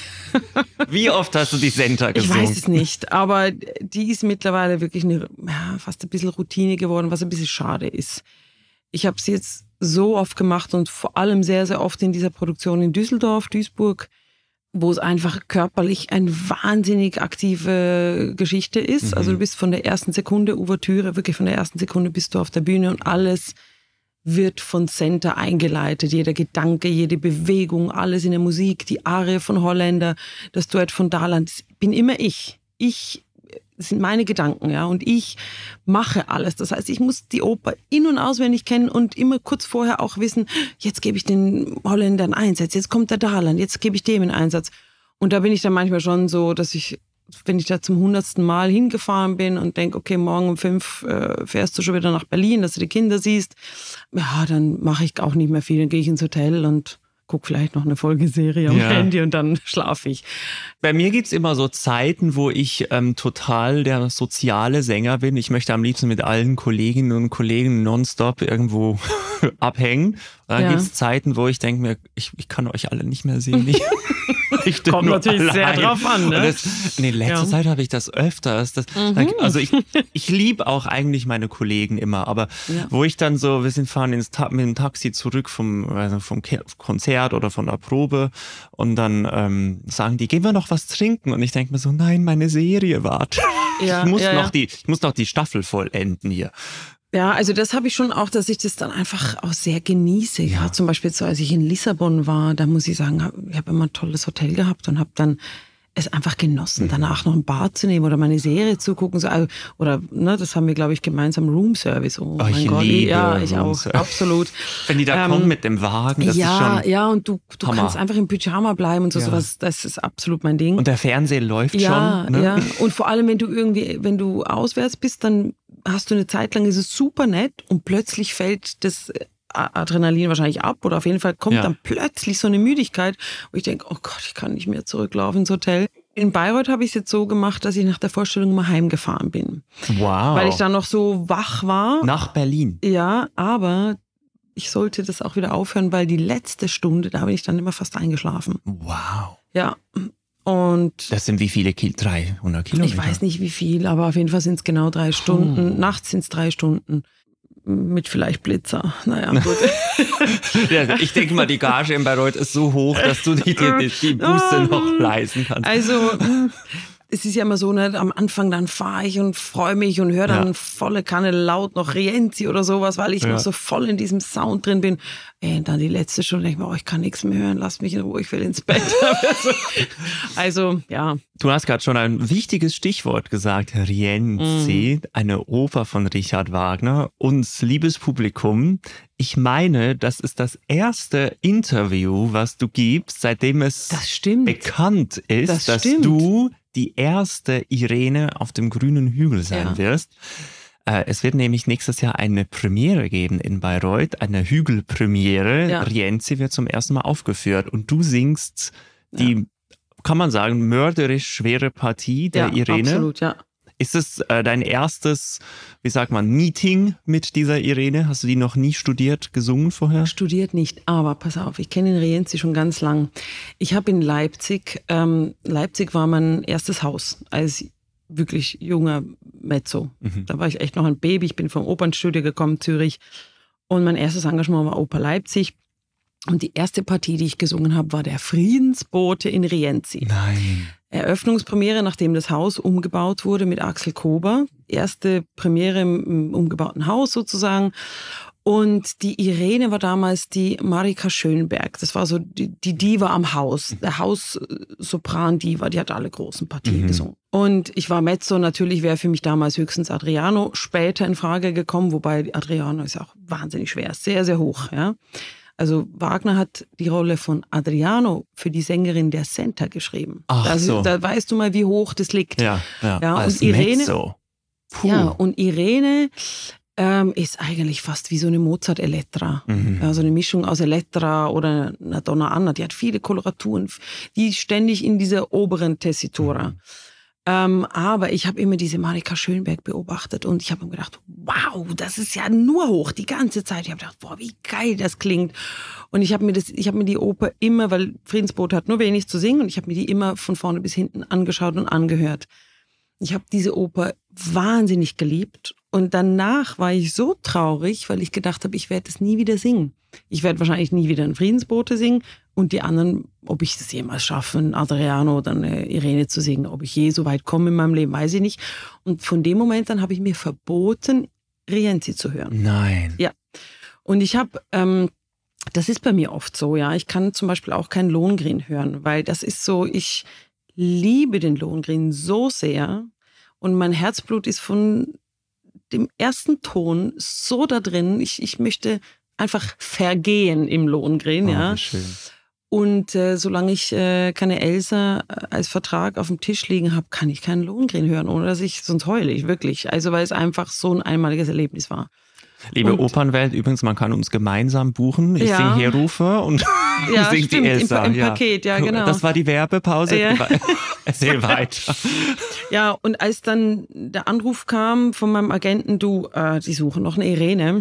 Wie oft hast du die Center gesungen? Ich weiß es nicht, aber die ist mittlerweile wirklich eine, ja, fast ein bisschen Routine geworden, was ein bisschen schade ist. Ich habe sie jetzt so oft gemacht und vor allem sehr, sehr oft in dieser Produktion in Düsseldorf, Duisburg, wo es einfach körperlich eine wahnsinnig aktive Geschichte ist. Mhm. Also du bist von der ersten Sekunde, Ouvertüre, wirklich von der ersten Sekunde bist du auf der Bühne und alles wird von Center eingeleitet. Jeder Gedanke, jede Bewegung, alles in der Musik, die Arie von Holländer, das Duett von Daland, das bin immer ich. Ich Das sind meine Gedanken, ja, und ich mache alles. Das heißt, ich muss die Oper in- und auswendig kennen und immer kurz vorher auch wissen, jetzt gebe ich den Holländern einen Einsatz, jetzt kommt der Daland, jetzt gebe ich dem einen Einsatz. Und da bin ich dann manchmal schon so, dass ich, wenn ich da zum hundertsten Mal hingefahren bin und denke, okay, morgen um fünf äh, fährst du schon wieder nach Berlin, dass du die Kinder siehst, ja, dann mache ich auch nicht mehr viel, dann gehe ich ins Hotel und guck vielleicht noch eine Folgeserie am ja. Handy und dann schlafe ich. Bei mir gibt's immer so Zeiten, wo ich ähm, total der soziale Sänger bin. Ich möchte am liebsten mit allen Kolleginnen und Kollegen nonstop irgendwo abhängen. Und dann ja. gibt's Zeiten, wo ich denke mir, ich, ich kann euch alle nicht mehr sehen. Ich, ich Kommt natürlich allein. Sehr drauf an. Ne? Das, in letzter ja. Zeit habe ich das öfters. Das, mhm. Also ich, ich liebe auch eigentlich meine Kollegen immer, aber ja. wo ich dann so, wir sind fahren ins Ta- mit dem Taxi zurück vom, also vom Konzert oder von der Probe und dann ähm, sagen die, gehen wir noch was trinken? Und ich denke mir so, nein, meine Serie wartet. Ja, ich muss ja, noch ja. die, ich muss noch die Staffel vollenden hier. Ja, also das habe ich schon auch, dass ich das dann einfach auch sehr genieße. Ja. Ja, zum Beispiel so, als ich in Lissabon war, da muss ich sagen, ich habe immer ein tolles Hotel gehabt und habe dann es einfach genossen, mhm. danach noch ein Bad zu nehmen oder meine Serie zu gucken. So, oder ne, das haben wir, glaube ich, gemeinsam Roomservice. Oh, oh mein ich Gott. Liebe ja, ich auch, absolut. Wenn die da ähm, kommen mit dem Wagen, das ja, ist schon ja, und du, du kannst einfach im Pyjama bleiben und so, ja. sowas, das ist absolut mein Ding. Und der Fernseher läuft ja, schon. Ne? Ja, und vor allem, wenn du irgendwie, wenn du auswärts bist, dann hast du eine Zeit lang, ist es super nett und plötzlich fällt das Adrenalin wahrscheinlich ab oder auf jeden Fall kommt ja. dann plötzlich so eine Müdigkeit, wo ich denke, oh Gott, ich kann nicht mehr zurücklaufen ins Hotel. In Bayreuth habe ich es jetzt so gemacht, dass ich nach der Vorstellung mal heimgefahren bin. Wow. Weil ich dann noch so wach war. Nach Berlin? Ja, aber ich sollte das auch wieder aufhören, weil die letzte Stunde, da bin ich dann immer fast eingeschlafen. Wow. Ja, und... Das sind wie viele Kilometer? dreihundert Kilometer? Ich weiß nicht wie viel, aber auf jeden Fall sind es genau drei Stunden. Puh. Nachts sind es drei Stunden. Mit vielleicht Blitzer. Naja, gut. Ja, ich denke mal, die Gage in Bayreuth ist so hoch, dass du die, die, die Buße noch leisten kannst. Also, es ist ja immer so, ne, am Anfang dann fahre ich und freue mich und höre dann ja. volle Kanne laut noch Rienzi oder sowas, weil ich ja. noch so voll in diesem Sound drin bin. Ey, und dann die letzte Stunde denke ich mir, oh, ich kann nichts mehr hören, lass mich in Ruhe, ich will ins Bett. also, also, ja. Du hast gerade schon ein wichtiges Stichwort gesagt, Rienzi, mm. eine Oper von Richard Wagner. Uns, liebes Publikum, ich meine, das ist das erste Interview, was du gibst, seitdem es bekannt ist, das dass stimmt. du die erste Irene auf dem grünen Hügel sein ja. wirst. Äh, es wird nämlich nächstes Jahr eine Premiere geben in Bayreuth, eine Hügelpremiere. Ja. Rienzi wird zum ersten Mal aufgeführt und du singst die, ja. kann man sagen, mörderisch schwere Partie der ja, Irene. Absolut, ja. Ist es äh, dein erstes, wie sagt man, Meeting mit dieser Irene? Hast du die noch nie studiert, gesungen vorher? Studiert nicht, aber pass auf, ich kenne den Rienzi schon ganz lang. Ich habe in Leipzig, ähm, Leipzig war mein erstes Haus als wirklich junger Mezzo. Mhm. Da war ich echt noch ein Baby, ich bin vom Opernstudio gekommen, Zürich. Und mein erstes Engagement war Oper Leipzig. Und die erste Partie, die ich gesungen habe, war der Friedensbote in Rienzi. Nein. Eröffnungspremiere, nachdem das Haus umgebaut wurde mit Axel Kober. Erste Premiere im umgebauten Haus sozusagen. Und die Irene war damals die Marika Schönberg. Das war so die, die Diva am Haus. Der Haussopran-Diva, die hat alle großen Partien mhm. gesungen. Und ich war Mezzo, natürlich wäre für mich damals höchstens Adriano später in Frage gekommen, wobei Adriano ist auch wahnsinnig schwer, sehr, sehr hoch. Ja. Also Wagner hat die Rolle von Adriano für die Sängerin der Senta geschrieben. Ach das, so. Da weißt du mal, wie hoch das liegt. Ja, ja. ja als und Irene, Mezzo. Puh. Ja, und Irene ähm, ist eigentlich fast wie so eine Mozart-Elettra. Mhm. Ja, so eine Mischung aus Elettra oder einer Donna Anna. Die hat viele Koloraturen, die ist ständig in dieser oberen Tessitura. Mhm. Ähm, aber ich habe immer diese Marika Schönberg beobachtet und ich habe mir gedacht, wow, das ist ja nur hoch die ganze Zeit. Ich habe gedacht, boah, wie geil das klingt. Und ich habe mir das, ich habe mir die Oper immer, weil Friedensbote hat nur wenig zu singen und ich habe mir die immer von vorne bis hinten angeschaut und angehört. Ich habe diese Oper wahnsinnig geliebt und danach war ich so traurig, weil ich gedacht habe, ich werde es nie wieder singen. Ich werde wahrscheinlich nie wieder einen Friedensbote singen und die anderen, ob ich es jemals schaffe, einen Adriano oder eine Irene zu singen, ob ich je so weit komme in meinem Leben, weiß ich nicht. Und von dem Moment an habe ich mir verboten, Rienzi zu hören. Nein. Ja. Und ich habe, ähm, das ist bei mir oft so, ja. Ich kann zum Beispiel auch kein Lohengrin hören, weil das ist so, ich liebe den Lohengrin so sehr und mein Herzblut ist von dem ersten Ton so da drin. Ich, ich möchte einfach vergehen im Lohengrin, oh, ja. Schön. Und äh, solange ich äh, keine Elsa als Vertrag auf dem Tisch liegen habe, kann ich keinen Lohengrin hören, ohne dass ich, sonst heule ich wirklich. Also weil es einfach so ein einmaliges Erlebnis war. Liebe und, Opernwelt, übrigens, man kann uns gemeinsam buchen. Ich ja. singe Herufe und ja, singt die Elsa. Im, im ja. Paket, ja genau. Das war die Werbepause. Ja. Erzähl weiter. Ja, und als dann der Anruf kam von meinem Agenten, du, äh, die suchen noch eine Irene.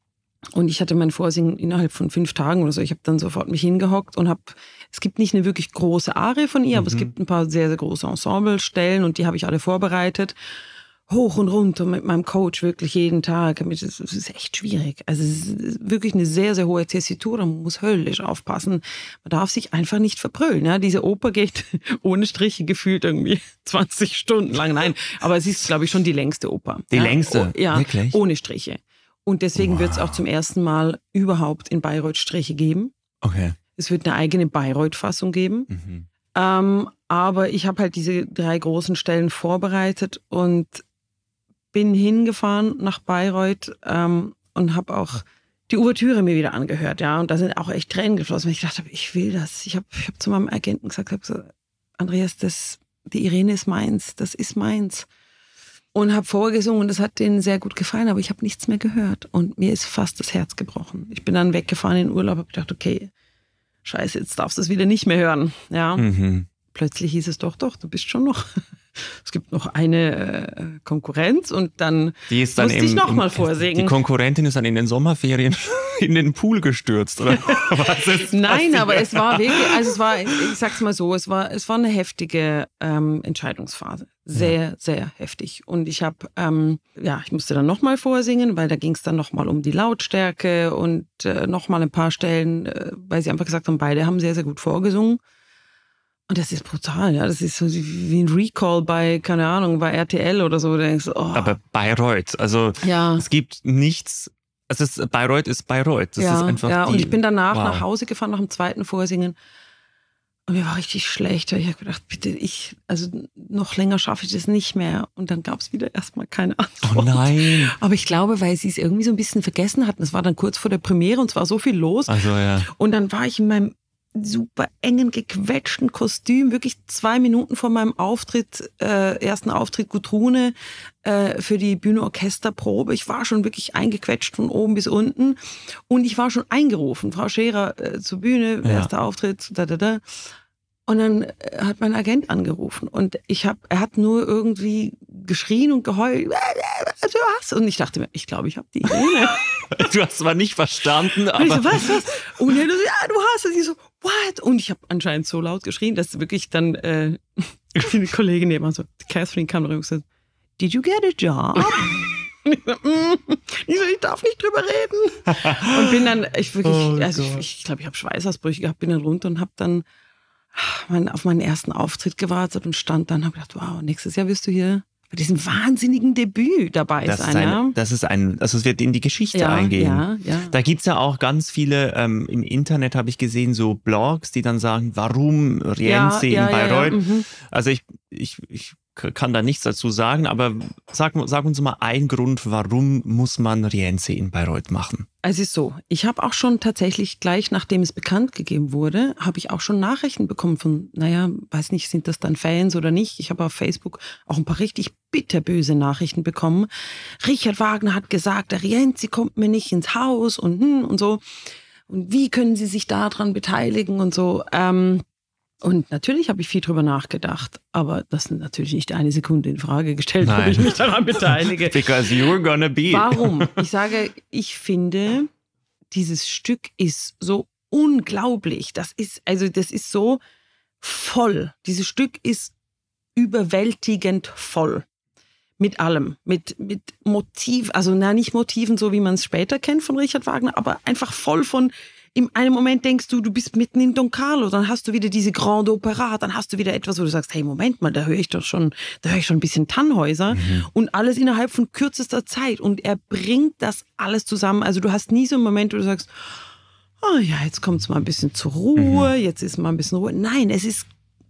Und ich hatte mein Vorsingen innerhalb von fünf Tagen oder so. Ich habe dann sofort mich hingehockt und habe, es gibt nicht eine wirklich große Arie von ihr, mhm. aber es gibt ein paar sehr, sehr große Ensemblestellen und die habe ich alle vorbereitet. Hoch und runter mit meinem Coach wirklich jeden Tag. Das ist echt schwierig. Also es ist wirklich eine sehr, sehr hohe Tessitur. Man muss höllisch aufpassen. Man darf sich einfach nicht verbrüllen. Ja, diese Oper geht ohne Striche gefühlt irgendwie zwanzig Stunden lang. Nein, aber es ist, glaube ich, schon die längste Oper. Die ja, längste? Oh, ja, wirklich? Ohne Striche. Und deswegen wow. wird es auch zum ersten Mal überhaupt in Bayreuth Striche geben. Okay. Es wird eine eigene Bayreuth-Fassung geben. Mhm. Ähm, aber ich habe halt diese drei großen Stellen vorbereitet und bin hingefahren nach Bayreuth ähm, und habe auch die Ouvertüre mir wieder angehört. Ja, und da sind auch echt Tränen geflossen, weil ich gedacht habe, ich will das. Ich habe ich hab zu meinem Agenten gesagt, hab gesagt Andreas, das, die Irene ist meins, das ist meins. Und habe vorgesungen und das hat denen sehr gut gefallen, aber ich habe nichts mehr gehört und mir ist fast das Herz gebrochen. Ich bin dann weggefahren in den Urlaub, habe gedacht, okay, scheiße, jetzt darfst du es wieder nicht mehr hören. Ja. Mhm. Plötzlich hieß es doch, doch, du bist schon noch. Es gibt noch eine äh, Konkurrenz und dann die ist dann musste im, ich nochmal im, vorsingen. Die Konkurrentin ist dann in den Sommerferien in den Pool gestürzt, oder? Was ist Nein, passiert? aber es war wirklich, also es war, ich sag's mal so, es war, es war eine heftige ähm, Entscheidungsphase. Sehr, ja. sehr heftig. Und ich habe, ähm, ja, ich musste dann nochmal vorsingen, weil da ging es dann nochmal um die Lautstärke und äh, nochmal ein paar Stellen, äh, weil sie einfach gesagt haben, beide haben sehr, sehr gut vorgesungen. Und das ist brutal, ja. Das ist so wie ein Recall bei, keine Ahnung, bei R T L oder so. Da denkst du, oh. Aber Bayreuth, also ja. es gibt nichts, es ist, Bayreuth ist Bayreuth. Das ja, ist einfach ja. die, und ich bin danach wow. nach Hause gefahren, nach dem zweiten Vorsingen. Und mir war richtig schlecht. Ich habe gedacht, bitte, ich, also noch länger schaffe ich das nicht mehr. Und dann gab es wieder erstmal keine Antwort. Oh nein. Aber ich glaube, weil sie es irgendwie so ein bisschen vergessen hatten. Es war dann kurz vor der Premiere und es war so viel los. Also ja. Und dann war ich in meinem super engen, gequetschten Kostüm, wirklich zwei Minuten vor meinem Auftritt, äh, ersten Auftritt Gudrune äh, für die Bühne-Orchesterprobe. Ich war schon wirklich eingequetscht von oben bis unten und ich war schon eingerufen, Frau Scherer äh, zur Bühne, ja. erster Auftritt, da, da, da. Und dann äh, hat mein Agent angerufen und ich hab, er hat nur irgendwie geschrien und geheult. Du hast. Und ich dachte mir, ich glaube, ich habe die Irene. Du hast zwar nicht verstanden, aber... Und ich so, was, was? Und er so, ja, du hast es. Ich so, what? Und ich habe anscheinend so laut geschrien, dass wirklich dann äh, die Kollegin nebenan so, Catherine kam und gesagt, did you get a job? Und ich so, mm, ich, so, ich darf nicht drüber reden. Und bin dann, ich wirklich, oh also Gott. ich glaube, ich habe Schweißausbrüche gehabt, bin dann runter und habe dann mein, auf meinen ersten Auftritt gewartet und stand dann, habe gedacht, wow, nächstes Jahr wirst du hier bei diesem wahnsinnigen Debüt dabei das sein. Ist ein, ja? Das ist ein, also es wird in die Geschichte ja, eingehen. Ja, ja. Da gibt's ja auch ganz viele, ähm, im Internet habe ich gesehen, so Blogs, die dann sagen, warum Rienzi ja, ja, in Bayreuth? Ja, ja, mhm. Also ich, ich, ich kann da nichts dazu sagen, aber sag, sag uns mal einen Grund, warum muss man Rienzi in Bayreuth machen? Es ist so, ich habe auch schon tatsächlich gleich, nachdem es bekannt gegeben wurde, habe ich auch schon Nachrichten bekommen von, naja, weiß nicht, sind das dann Fans oder nicht. Ich habe auf Facebook auch ein paar richtig bitterböse Nachrichten bekommen. Richard Wagner hat gesagt, der Rienzi kommt mir nicht ins Haus und hm, und so. Und wie können Sie sich daran beteiligen und so. Ähm, Und natürlich habe ich viel drüber nachgedacht, aber das ist natürlich nicht eine Sekunde in Frage gestellt, Nein. ob ich mich daran beteilige. Because you're gonna be. Warum? Ich sage, ich finde, dieses Stück ist so unglaublich. Das ist, also das ist so voll. Dieses Stück ist überwältigend voll. Mit allem. Mit, mit Motiv, also na, nicht Motiven, so wie man es später kennt von Richard Wagner, aber einfach voll von. In einem Moment denkst du, du bist mitten in Don Carlo, dann hast du wieder diese Grande Opera, dann hast du wieder etwas, wo du sagst, hey, Moment mal, da höre ich doch schon, da höre ich schon ein bisschen Tannhäuser mhm. und alles innerhalb von kürzester Zeit und er bringt das alles zusammen. Also du hast nie so einen Moment, wo du sagst, oh ja, jetzt kommt es mal ein bisschen zur Ruhe, mhm. jetzt ist mal ein bisschen Ruhe. Nein, es ist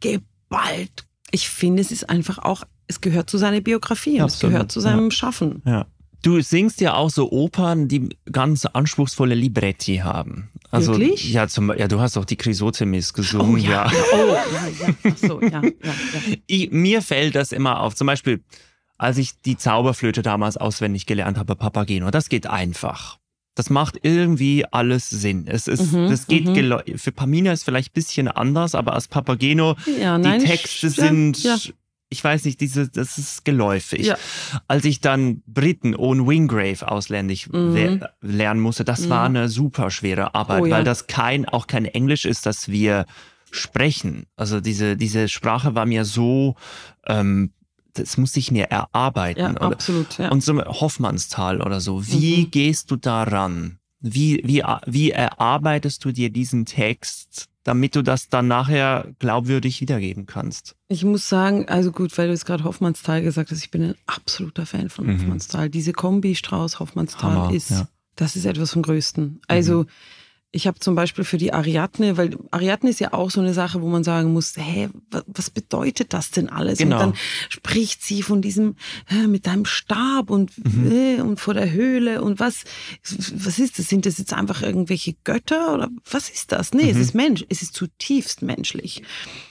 geballt. Ich finde, es ist einfach auch, es gehört zu seiner Biografie, ja, es gehört zu seinem ja. Schaffen. Ja. Du singst ja auch so Opern, die ganz anspruchsvolle Libretti haben. Also, wirklich? Ja, zum, ja, du hast auch die Chrysothemis gesungen. Oh ja, ja. Oh, ja, ja. Ach so, ja, ja, ja. Ich, mir fällt das immer auf. Zum Beispiel, als ich die Zauberflöte damals auswendig gelernt habe, Papageno, das geht einfach. Das macht irgendwie alles Sinn. Es ist, mhm, das geht, mhm. für Pamina ist vielleicht ein bisschen anders, aber als Papageno, ja, die nein, Texte ja, sind... Ja. Ich weiß nicht, diese, das ist geläufig. Ja. Als ich dann Britten Owen Wingrave ausländisch Mhm. le- lernen musste, das Mhm. war eine super schwere Arbeit, Oh, ja. weil das kein, auch kein Englisch ist, das wir sprechen. Also diese, diese Sprache war mir so, ähm, das musste ich mir erarbeiten. Ja, oder, absolut. Ja. Und so Hoffmannsthal oder so. Wie Mhm. gehst du daran? Wie, wie, wie erarbeitest du dir diesen Text, damit du das dann nachher glaubwürdig wiedergeben kannst? Ich muss sagen, also gut, weil du jetzt gerade Hoffmannsthal gesagt hast, ich bin ein absoluter Fan von Mhm. Hoffmannsthal. Diese Kombi Strauß-Hoffmannsthal Hammer, ist, ja. das ist etwas vom Größten. Also ich habe zum Beispiel für die Ariadne, weil Ariadne ist ja auch so eine Sache, wo man sagen muss, hä, was bedeutet das denn alles? Genau. Und dann spricht sie von diesem, äh, mit deinem Stab und, Mhm. äh, und vor der Höhle und was, was ist das? Sind das jetzt einfach irgendwelche Götter oder was ist das? Nee, Mhm. es ist Mensch, es ist zutiefst menschlich.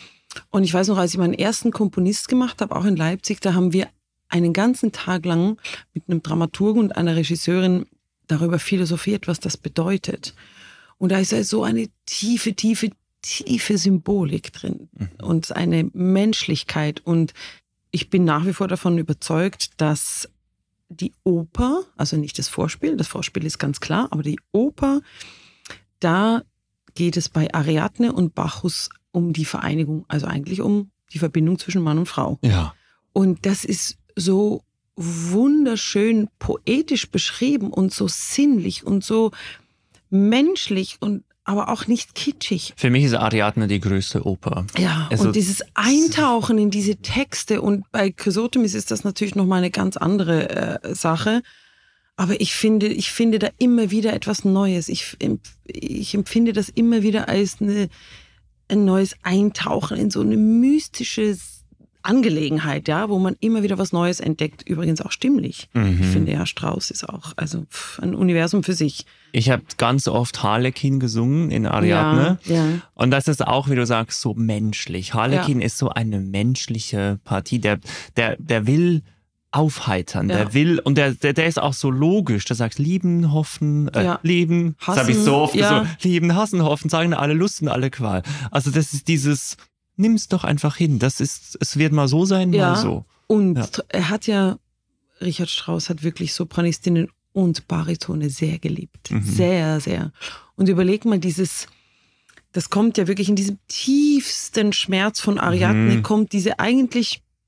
Und ich weiß noch, als ich meinen ersten Komponist gemacht habe, auch in Leipzig, da haben wir einen ganzen Tag lang mit einem Dramaturgen und einer Regisseurin darüber philosophiert, was das bedeutet. Und da ist ja so eine tiefe, tiefe, tiefe Symbolik drin mhm. und eine Menschlichkeit. Und ich bin nach wie vor davon überzeugt, dass die Oper, also nicht das Vorspiel, das Vorspiel ist ganz klar, aber die Oper, da geht es bei Ariadne und Bacchus um die Vereinigung, also eigentlich um die Verbindung zwischen Mann und Frau. Ja. Und das ist so wunderschön poetisch beschrieben und so sinnlich und so menschlich und aber auch nicht kitschig. Für mich ist Ariadne die größte Oper. Ja, also, und dieses Eintauchen in diese Texte und bei Chrysothemis ist das natürlich nochmal eine ganz andere äh, Sache. Aber ich finde, ich finde da immer wieder etwas Neues. Ich, ich empfinde das immer wieder als eine, ein neues Eintauchen in so eine mystische Angelegenheit, ja, wo man immer wieder was Neues entdeckt. Übrigens auch stimmlich. Mhm. Ich finde ja, Strauss ist auch also ein Universum für sich. Ich habe ganz oft Harlekin gesungen in Ariadne. Ja, ja. Und das ist auch, wie du sagst, so menschlich. Harlekin ja. ist so eine menschliche Partie. Der, der, der will aufheitern, ja. der will, und der, der, der ist auch so logisch. Der sagt, lieben, hoffen, äh, ja. lieben, hassen, das habe ich so oft ja. gesagt, lieben, hassen, hoffen, sagen alle Lust und alle Qual. Also das ist dieses, nimm's doch einfach hin. Das ist, es wird mal so sein, ja. mal so. Und ja. er hat ja, Richard Strauss hat wirklich Sopranistinnen und Baritone sehr geliebt. Mhm. Sehr, sehr. Und überleg mal, dieses, das kommt ja wirklich in diesem tiefsten Schmerz von Ariadne, mhm. kommt diese eigentlich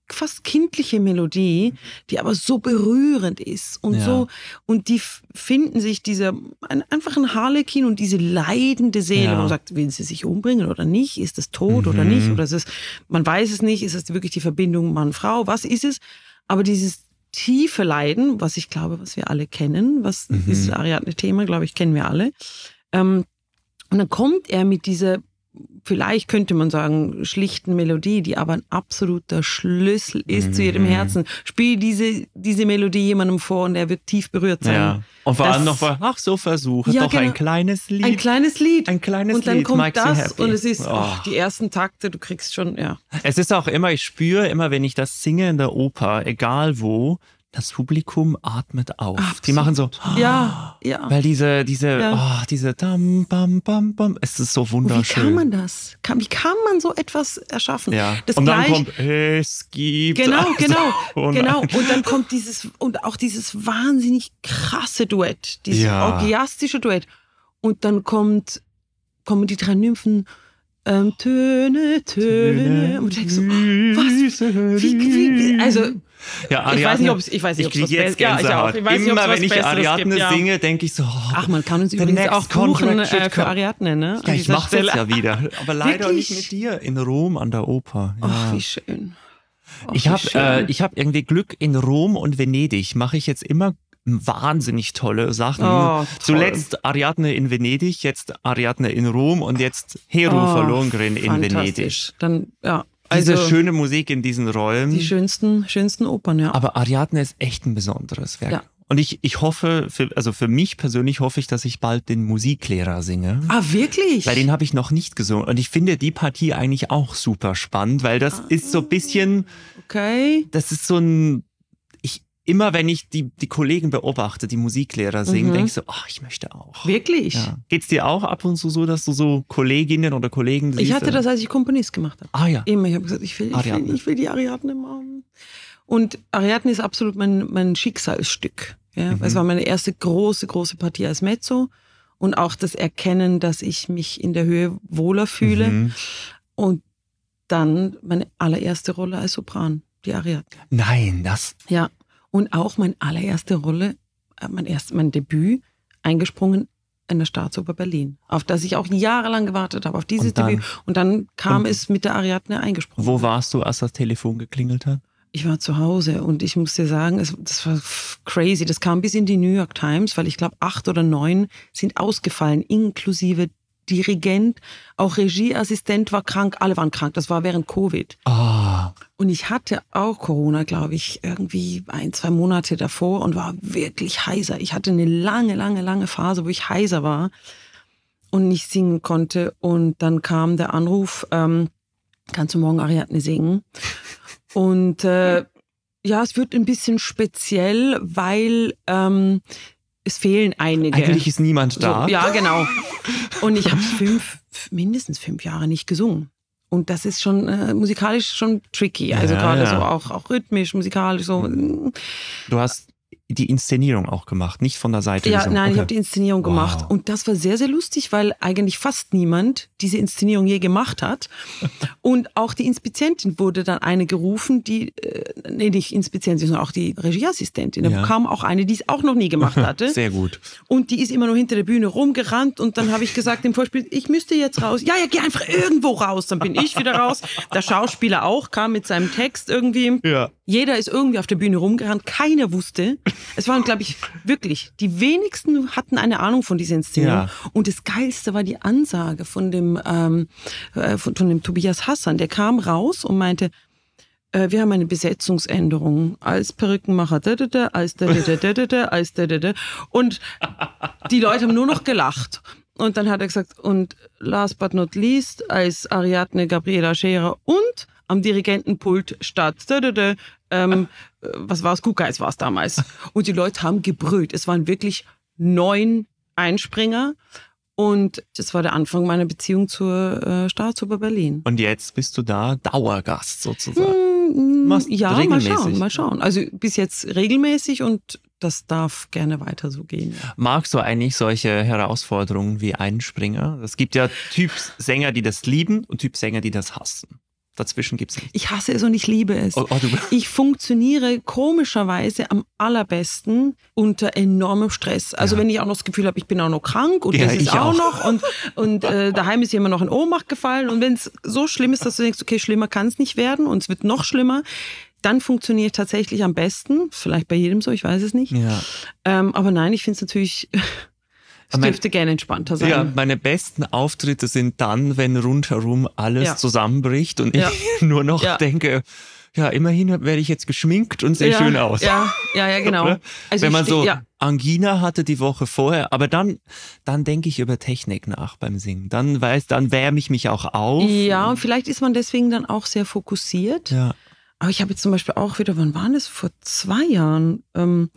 fast kindliche Melodie, die aber so berührend ist und Ja. so, und die f- finden sich dieser, ein, einfach ein Harlekin und diese leidende Seele, Ja. wo man sagt, will sie sich umbringen oder nicht, ist es tot Mhm. oder nicht, oder ist es, man weiß es nicht, ist es wirklich die Verbindung Mann-Frau, was ist es, aber dieses tiefe Leiden, was ich glaube, was wir alle kennen, was Mhm. dieses Ariadne-Thema, glaube ich, kennen wir alle, ähm, und dann kommt er mit dieser, vielleicht könnte man sagen, schlichten Melodie, die aber ein absoluter Schlüssel ist Mhm. zu jedem Herzen. Spiel diese, diese Melodie jemandem vor und er wird tief berührt sein. Ja. Und vor Das- allem noch, ach so, versuche Ja, doch genau. ein kleines Lied. Ein kleines Lied. Ein kleines und dann Lied, kommt makes you das happy. und es ist, Oh. oh, die ersten Takte, du kriegst schon, ja. Es ist auch immer, ich spüre immer, wenn ich das singe in der Oper, egal wo, das Publikum atmet auf. Absolut. Die machen so, Ja, ja. weil diese, diese, Ja. oh, diese dam, bam, bam, bam, es ist so Und wie wunderschön. kann man das? Kann, wie kann man so etwas erschaffen? Ja. Das Und dann gleich, kommt, es gibt. Genau, also, genau, oh nein. genau. Und dann kommt dieses, und auch dieses wahnsinnig krasse Duett, dieses Ja. orgiastische Duett. Und dann kommt, kommen die drei Nymphen, ähm, Töne, Töne. Und du denkst so, was? Wie, wie, wie, also, Ja, Ariadne, ich weiß nicht, ob es, ich weiß nicht, ich ob es kriege was jetzt Be- ja, ich Gänsehaut. auch. Ich weiß nicht, Immer ob es was wenn ich Besseres Ariadne gibt, ja. singe, denke ich so, oh, Ach, man kann uns the übrigens next auch buchen contract should äh, für come. Ariadne, ne? Ja, An ich dieser mache das Stelle. ja wieder. Aber leider Wirklich? nicht mit dir in Rom an der Oper. Ja. Ach, wie schön. Ach, Ich wie habe schön. äh, ich hab irgendwie Glück in Rom und Venedig. Mache ich jetzt immer wahnsinnig tolle Sachen. Oh, toll. Zuletzt Ariadne in Venedig, jetzt Ariadne in Rom und jetzt Hero Oh, Verlorengrin in Venedig. fantastisch. Dann, ja. Diese Also, schöne Musik in diesen Räumen. die schönsten, schönsten Opern, ja. Aber Ariadne ist echt ein besonderes Werk. Ja. Und ich, ich hoffe, für, also für mich persönlich hoffe ich, dass ich bald den Musiklehrer singe. Ah, wirklich? Weil den habe ich noch nicht gesungen. Und ich finde die Partie eigentlich auch super spannend, weil das ist so ein bisschen, Okay. das ist so ein, ich, immer wenn ich die, die Kollegen beobachte, die Musiklehrer singen, Mhm. denke ich so, ach, ich möchte auch. Wirklich? Ja. Geht's dir auch ab und zu so, dass du so Kolleginnen oder Kollegen siehst? Ich hatte das, als ich Komponist gemacht habe. Ah ja. Immer, ich habe gesagt, ich will, ich, Ariadne. will, ich will die Ariadne machen. Und Ariadne ist absolut mein, mein Schicksalsstück. Ja? Mhm. Es war meine erste große, große Partie als Mezzo. Und auch das Erkennen, dass ich mich in der Höhe wohler fühle. Mhm. Und dann meine allererste Rolle als Sopran, die Ariadne. Nein, das, Ja. Und auch meine allererste Rolle, äh, mein, erst, mein Debüt, eingesprungen in der Staatsoper Berlin. Auf das ich auch jahrelang gewartet habe, auf dieses Und dann- Debüt. Und dann kam und- es mit der Ariadne eingesprungen. wo warst du, als das Telefon geklingelt hat? Ich war zu Hause und ich muss dir sagen, es, das war f- crazy. Das kam bis in die New York Times, weil ich glaube, acht oder neun sind ausgefallen, inklusive Dirigent, auch Regieassistent war krank, alle waren krank. Das war während Covid. Ah, Und ich hatte auch Corona, glaube ich, irgendwie ein, zwei Monate davor und war wirklich heiser. Ich hatte eine lange, lange, lange Phase, wo ich heiser war und nicht singen konnte. Und dann kam der Anruf, ähm, kannst du morgen Ariadne singen? Und äh, ja, es wird ein bisschen speziell, weil ähm, es fehlen einige. eigentlich ist niemand da. So, ja, genau. Und ich habe fünf, mindestens fünf Jahre nicht gesungen. Und das ist schon äh, musikalisch schon tricky. Also Ja, gerade ja. so auch, auch rhythmisch, musikalisch so. mm. Du hast die Inszenierung auch gemacht, nicht von der Seite. Ja, gesungen. nein, ich Okay. habe die Inszenierung gemacht. Wow. Und das war sehr, sehr lustig, weil eigentlich fast niemand diese Inszenierung je gemacht hat. Und auch die Inspizientin wurde dann eine gerufen, die, äh, nee, nicht Inspizientin, sondern auch die Regieassistentin. Da Ja. kam auch eine, die es auch noch nie gemacht hatte. Sehr gut. Und die ist immer nur hinter der Bühne rumgerannt und dann habe ich gesagt im Vorspiel, ich müsste jetzt raus. Ja, ja, geh einfach irgendwo raus. Dann bin ich wieder raus. Der Schauspieler auch kam mit seinem Text irgendwie. Ja. Jeder ist irgendwie auf der Bühne rumgerannt. Keiner wusste. Es waren, glaube ich, wirklich, die wenigsten hatten eine Ahnung von dieser Inszenierung. Ja. Und das Geilste war die Ansage von dem, ähm, äh, von, von dem Tobias Hassan. Der kam raus und meinte, äh, wir haben eine Besetzungsänderung als Perückenmacher, da, da, da, als da, da, da, da, da, als da, da, da. Und die Leute haben nur noch gelacht. Und dann hat er gesagt, und last but not least, als Ariadne Gabriela Scherer und am Dirigentenpult statt, da, da, da, ähm, äh, was war es, Guckeiß war es damals. Und die Leute haben gebrüllt. Es waren wirklich neun Einspringer. Und das war der Anfang meiner Beziehung zur äh, Staatsoper Berlin. Und jetzt bist du da Dauergast sozusagen. Mm, Machst ja, mal regelmäßig. schauen, mal schauen. Also bis jetzt regelmäßig und das darf gerne weiter so gehen. Ja. Magst du eigentlich solche Herausforderungen wie Einspringer? Es gibt ja Typ Sänger, die das lieben und Typ Sänger, die das hassen. Dazwischen gibt es nicht. Ich hasse es und ich liebe es. Oh, oh, du. Ich funktioniere komischerweise am allerbesten unter enormem Stress. Also ja. wenn ich auch noch das Gefühl habe, ich bin auch noch krank und ja, das ist auch, auch noch und, und äh, daheim ist jemand noch in Ohnmacht gefallen und wenn es so schlimm ist, dass du denkst, okay, schlimmer kann es nicht werden und es wird noch schlimmer, dann funktioniere ich tatsächlich am besten. Vielleicht bei jedem so, ich weiß es nicht. Ja. Ähm, aber nein, ich finde es natürlich... Es dürfte gerne entspannter sein. Ja, meine besten Auftritte sind dann, wenn rundherum alles ja. zusammenbricht und ja. ich nur noch ja. denke, ja, immerhin werde ich jetzt geschminkt und sehe ja. schön aus. Ja, ja, ja, genau. Also wenn man so ja. Angina hatte die Woche vorher, aber dann, dann denke ich über Technik nach beim Singen. Dann weiß, dann wärme ich mich auch auf. Ja, und vielleicht ist man deswegen dann auch sehr fokussiert. Ja. Aber ich habe jetzt zum Beispiel auch wieder, wann war das? Vor zwei Jahren ähm,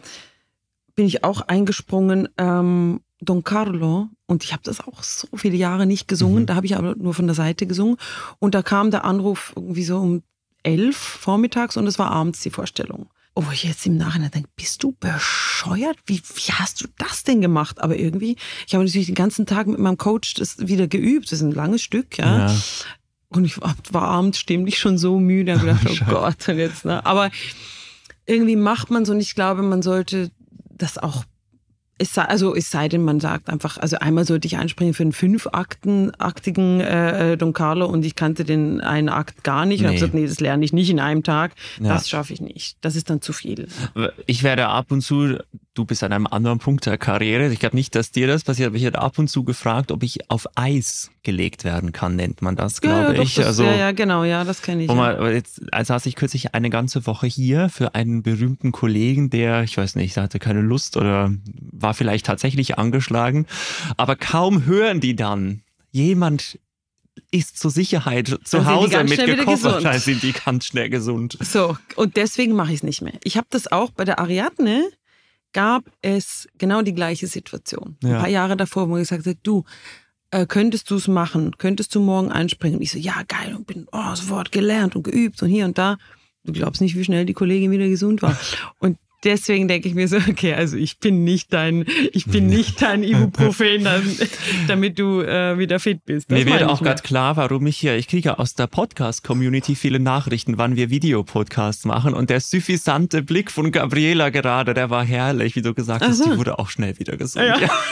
bin ich auch eingesprungen, ähm, Don Carlo, und ich habe das auch so viele Jahre nicht gesungen, mhm. da habe ich aber nur von der Seite gesungen und da kam der Anruf irgendwie so um elf vormittags und es war abends die Vorstellung. Oh, wo ich jetzt im Nachhinein denke, bist du bescheuert? Wie, wie hast du das denn gemacht? Aber irgendwie, ich habe natürlich den ganzen Tag mit meinem Coach das wieder geübt, das ist ein langes Stück, ja. ja. Und ich war, war abends stimmlich schon so müde, habe gedacht, oh Gott, und jetzt, ne? Aber irgendwie macht man so und ich glaube, man sollte das auch Es sei, also es sei denn, man sagt einfach, also einmal sollte ich einspringen für einen fünfaktigen äh, Don Carlo und ich kannte den einen Akt gar nicht. Nee. Und habe gesagt, nee, das lerne ich nicht in einem Tag. Ja. Das schaffe ich nicht. Das ist dann zu viel. Ich werde ab und zu, du bist an einem anderen Punkt der Karriere, ich glaube nicht, dass dir das passiert, aber ich werde ab und zu gefragt, ob ich auf Eis gelegt werden kann, nennt man das, glaube ja, ja, ich. Das, also, ja, ja, genau, ja, das kenne ich. Ja. Man, jetzt saß ich kürzlich eine ganze Woche hier für einen berühmten Kollegen, der, ich weiß nicht, hatte keine Lust oder war vielleicht tatsächlich angeschlagen, aber kaum hören die dann, jemand ist zur Sicherheit zu dann Hause mitgekommen, dann sind die ganz schnell gesund. So, und deswegen mache ich es nicht mehr. Ich habe das auch bei der Ariadne, gab es genau die gleiche Situation. Ja. Ein paar Jahre davor, wo ich gesagt habe, du, äh, könntest du es machen? Könntest du morgen einspringen? Und ich so, ja, geil, und bin oh, sofort gelernt und geübt und hier und da. Du glaubst nicht, wie schnell die Kollegin wieder gesund war. Und deswegen denke ich mir so, okay, also ich bin nicht dein, ich bin nicht dein Ibuprofen, damit du äh, wieder fit bist. Das mir wird auch gerade klar, warum ich hier, ich kriege aus der Podcast-Community viele Nachrichten, wann wir Videopodcasts machen und der suffisante Blick von Gabriela gerade, der war herrlich, wie du gesagt hast, die wurde auch schnell wieder gesund. Ja. Ja.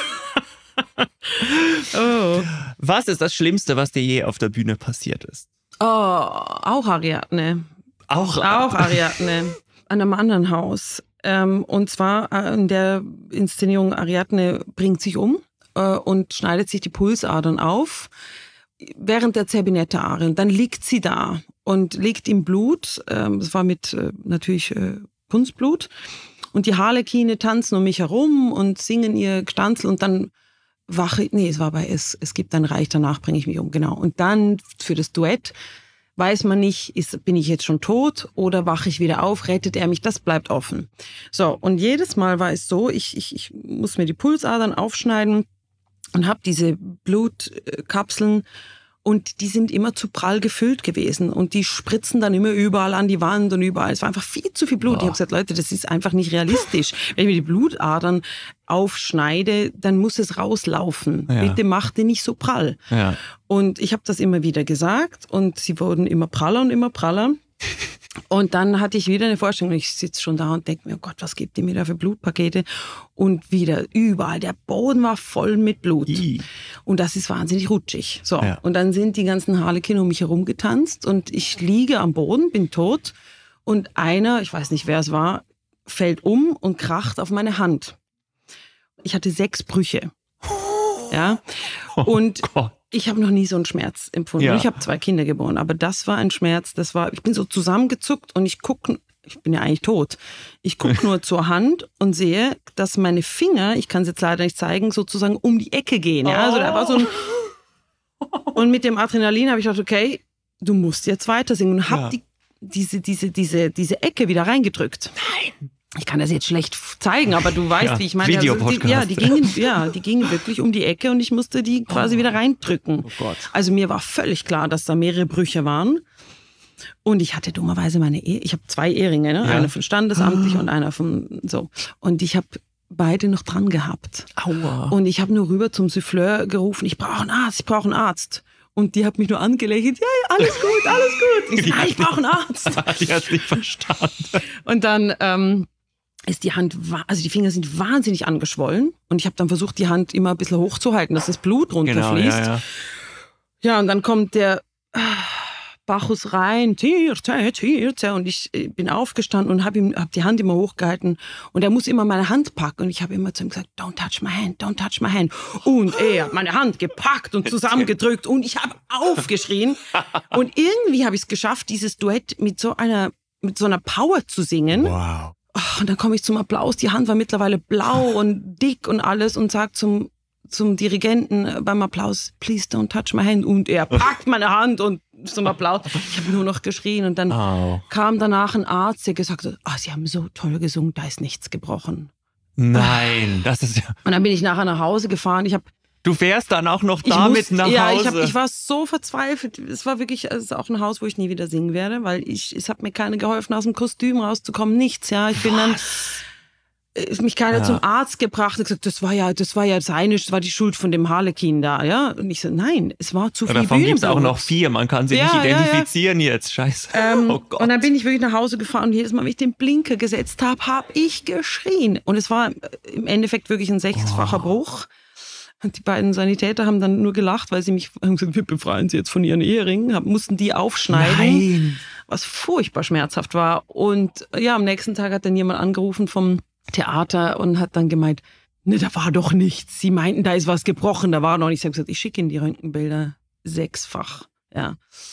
Oh. Was ist das Schlimmste, was dir je auf der Bühne passiert ist? Oh, auch Ariadne. Auch, auch Ariadne. An einem anderen Haus. Ähm, und zwar in der Inszenierung Ariadne bringt sich um äh, und schneidet sich die Pulsadern auf während der Zerbinetta-Arie. Und dann liegt sie da und liegt im Blut. Ähm, das war mit äh, natürlich äh, Kunstblut. Und die Harlekine tanzen um mich herum und singen ihr Gstanzl und dann wache ich, nee, es war bei es, es gibt ein Reich, danach bringe ich mich um, genau. Und dann für das Duett weiß man nicht, ist, bin ich jetzt schon tot oder wache ich wieder auf, rettet er mich, das bleibt offen. So, und jedes Mal war es so, ich, ich, ich muss mir die Pulsadern aufschneiden und habe diese Blutkapseln und die sind immer zu prall gefüllt gewesen und die spritzen dann immer überall an die Wand und überall. Es war einfach viel zu viel Blut. Oh. Ich habe gesagt, Leute, das ist einfach nicht realistisch. Wenn ich mir die Blutadern aufschneide, dann muss es rauslaufen. Ja. Bitte macht die nicht so prall. Ja. Und ich habe das immer wieder gesagt und sie wurden immer praller und immer praller. Und dann hatte ich wieder eine Vorstellung. Ich sitze schon da und denke mir, oh Gott, was gibt die mir da für Blutpakete? Und wieder überall. Der Boden war voll mit Blut. I. Und das ist wahnsinnig rutschig. So. Ja. Und dann sind die ganzen Harlekin um mich herum getanzt und ich liege am Boden, bin tot. Und einer, ich weiß nicht, wer es war, fällt um und kracht auf meine Hand. Ich hatte sechs Brüche. Ja. Und oh ich habe noch nie so einen Schmerz empfunden. Ja. Ich habe zwei Kinder geboren, aber das war ein Schmerz, das war, ich bin so zusammengezuckt und ich gucke, ich bin ja eigentlich tot, ich gucke nur zur Hand und sehe, dass meine Finger, ich kann es jetzt leider nicht zeigen, sozusagen um die Ecke gehen. Ja? Also da war so ein und mit dem Adrenalin habe ich gedacht, okay, du musst jetzt weiter singen und habe ja. die, diese, diese, diese, diese Ecke wieder reingedrückt. Nein. Ich kann das jetzt schlecht zeigen, aber du weißt, ja, wie ich meine. Also die, ja, die gingen, ja, die gingen wirklich um die Ecke und ich musste die quasi oh. wieder reindrücken. Oh Gott. Also mir war völlig klar, dass da mehrere Brüche waren. Und ich hatte dummerweise meine Ehe, ich habe zwei Eheringe, ne? Ja. Einer von standesamtlich oh. und einer von so. Und ich habe beide noch dran gehabt. Aua. Und ich habe nur rüber zum Souffleur gerufen, ich brauche einen Arzt, ich brauche einen Arzt. Und die hat mich nur angelächelt, ja, ja, alles gut, alles gut. Ich so, nein, ich brauche einen Arzt. Die hat nicht verstanden. Und dann ähm, ist die Hand, also die Finger sind wahnsinnig angeschwollen. Und ich habe dann versucht, die Hand immer ein bisschen hochzuhalten, dass das Blut runterfließt. Genau, ja, ja. Ja, und dann kommt der Bacchus rein, Tirze, Tirze, und ich bin aufgestanden und habe ihm hab die Hand immer hochgehalten und er muss immer meine Hand packen und ich habe immer zu ihm gesagt, don't touch my hand, don't touch my hand, und er hat meine Hand gepackt und zusammengedrückt und ich habe aufgeschrien und irgendwie habe ich es geschafft, dieses Duett mit so einer mit so einer Power zu singen. Wow. Und dann komme ich zum Applaus, die Hand war mittlerweile blau und dick und alles und sagt zum zum Dirigenten beim Applaus, please don't touch my hand. Und er packt meine Hand und zum Applaus. Ich habe nur noch geschrien. Und dann oh. kam danach ein Arzt, der gesagt hat, ah, Sie haben so toll gesungen, da ist nichts gebrochen. Nein, das ist ja... Und dann bin ich nachher nach Hause gefahren. Ich hab, du fährst dann auch noch damit nach ja, Hause? Ich, hab, ich war so verzweifelt. Es war wirklich, es ist auch ein Haus, wo ich nie wieder singen werde, weil ich, es hat mir keiner geholfen, aus dem Kostüm rauszukommen. Nichts, ja. Ich bin Was? dann... ist mich keiner ja. zum Arzt gebracht und gesagt, das war ja, das war ja seine, das war die Schuld von dem Harlekin da, ja. Und ich so, nein, es war zu viel Bühnenblut. Davon gibt es auch noch vier, man kann sie ja, nicht identifizieren ja, ja. jetzt, scheiße. Ähm, oh Gott. Und dann bin ich wirklich nach Hause gefahren und jedes Mal, wenn ich den Blinker gesetzt habe, habe ich geschrien. Und es war im Endeffekt wirklich ein sechsfacher oh. Bruch. Und die beiden Sanitäter haben dann nur gelacht, weil sie mich haben gesagt, wir befreien sie jetzt von ihren Eheringen, haben, mussten die aufschneiden. Nein. Was furchtbar schmerzhaft war. Und ja, am nächsten Tag hat dann jemand angerufen vom Theater und hat dann gemeint, ne, da war doch nichts. Sie meinten, da ist was gebrochen, da war noch nichts. Ich habe gesagt, ich schicke Ihnen die Röntgenbilder sechsfach. Ja.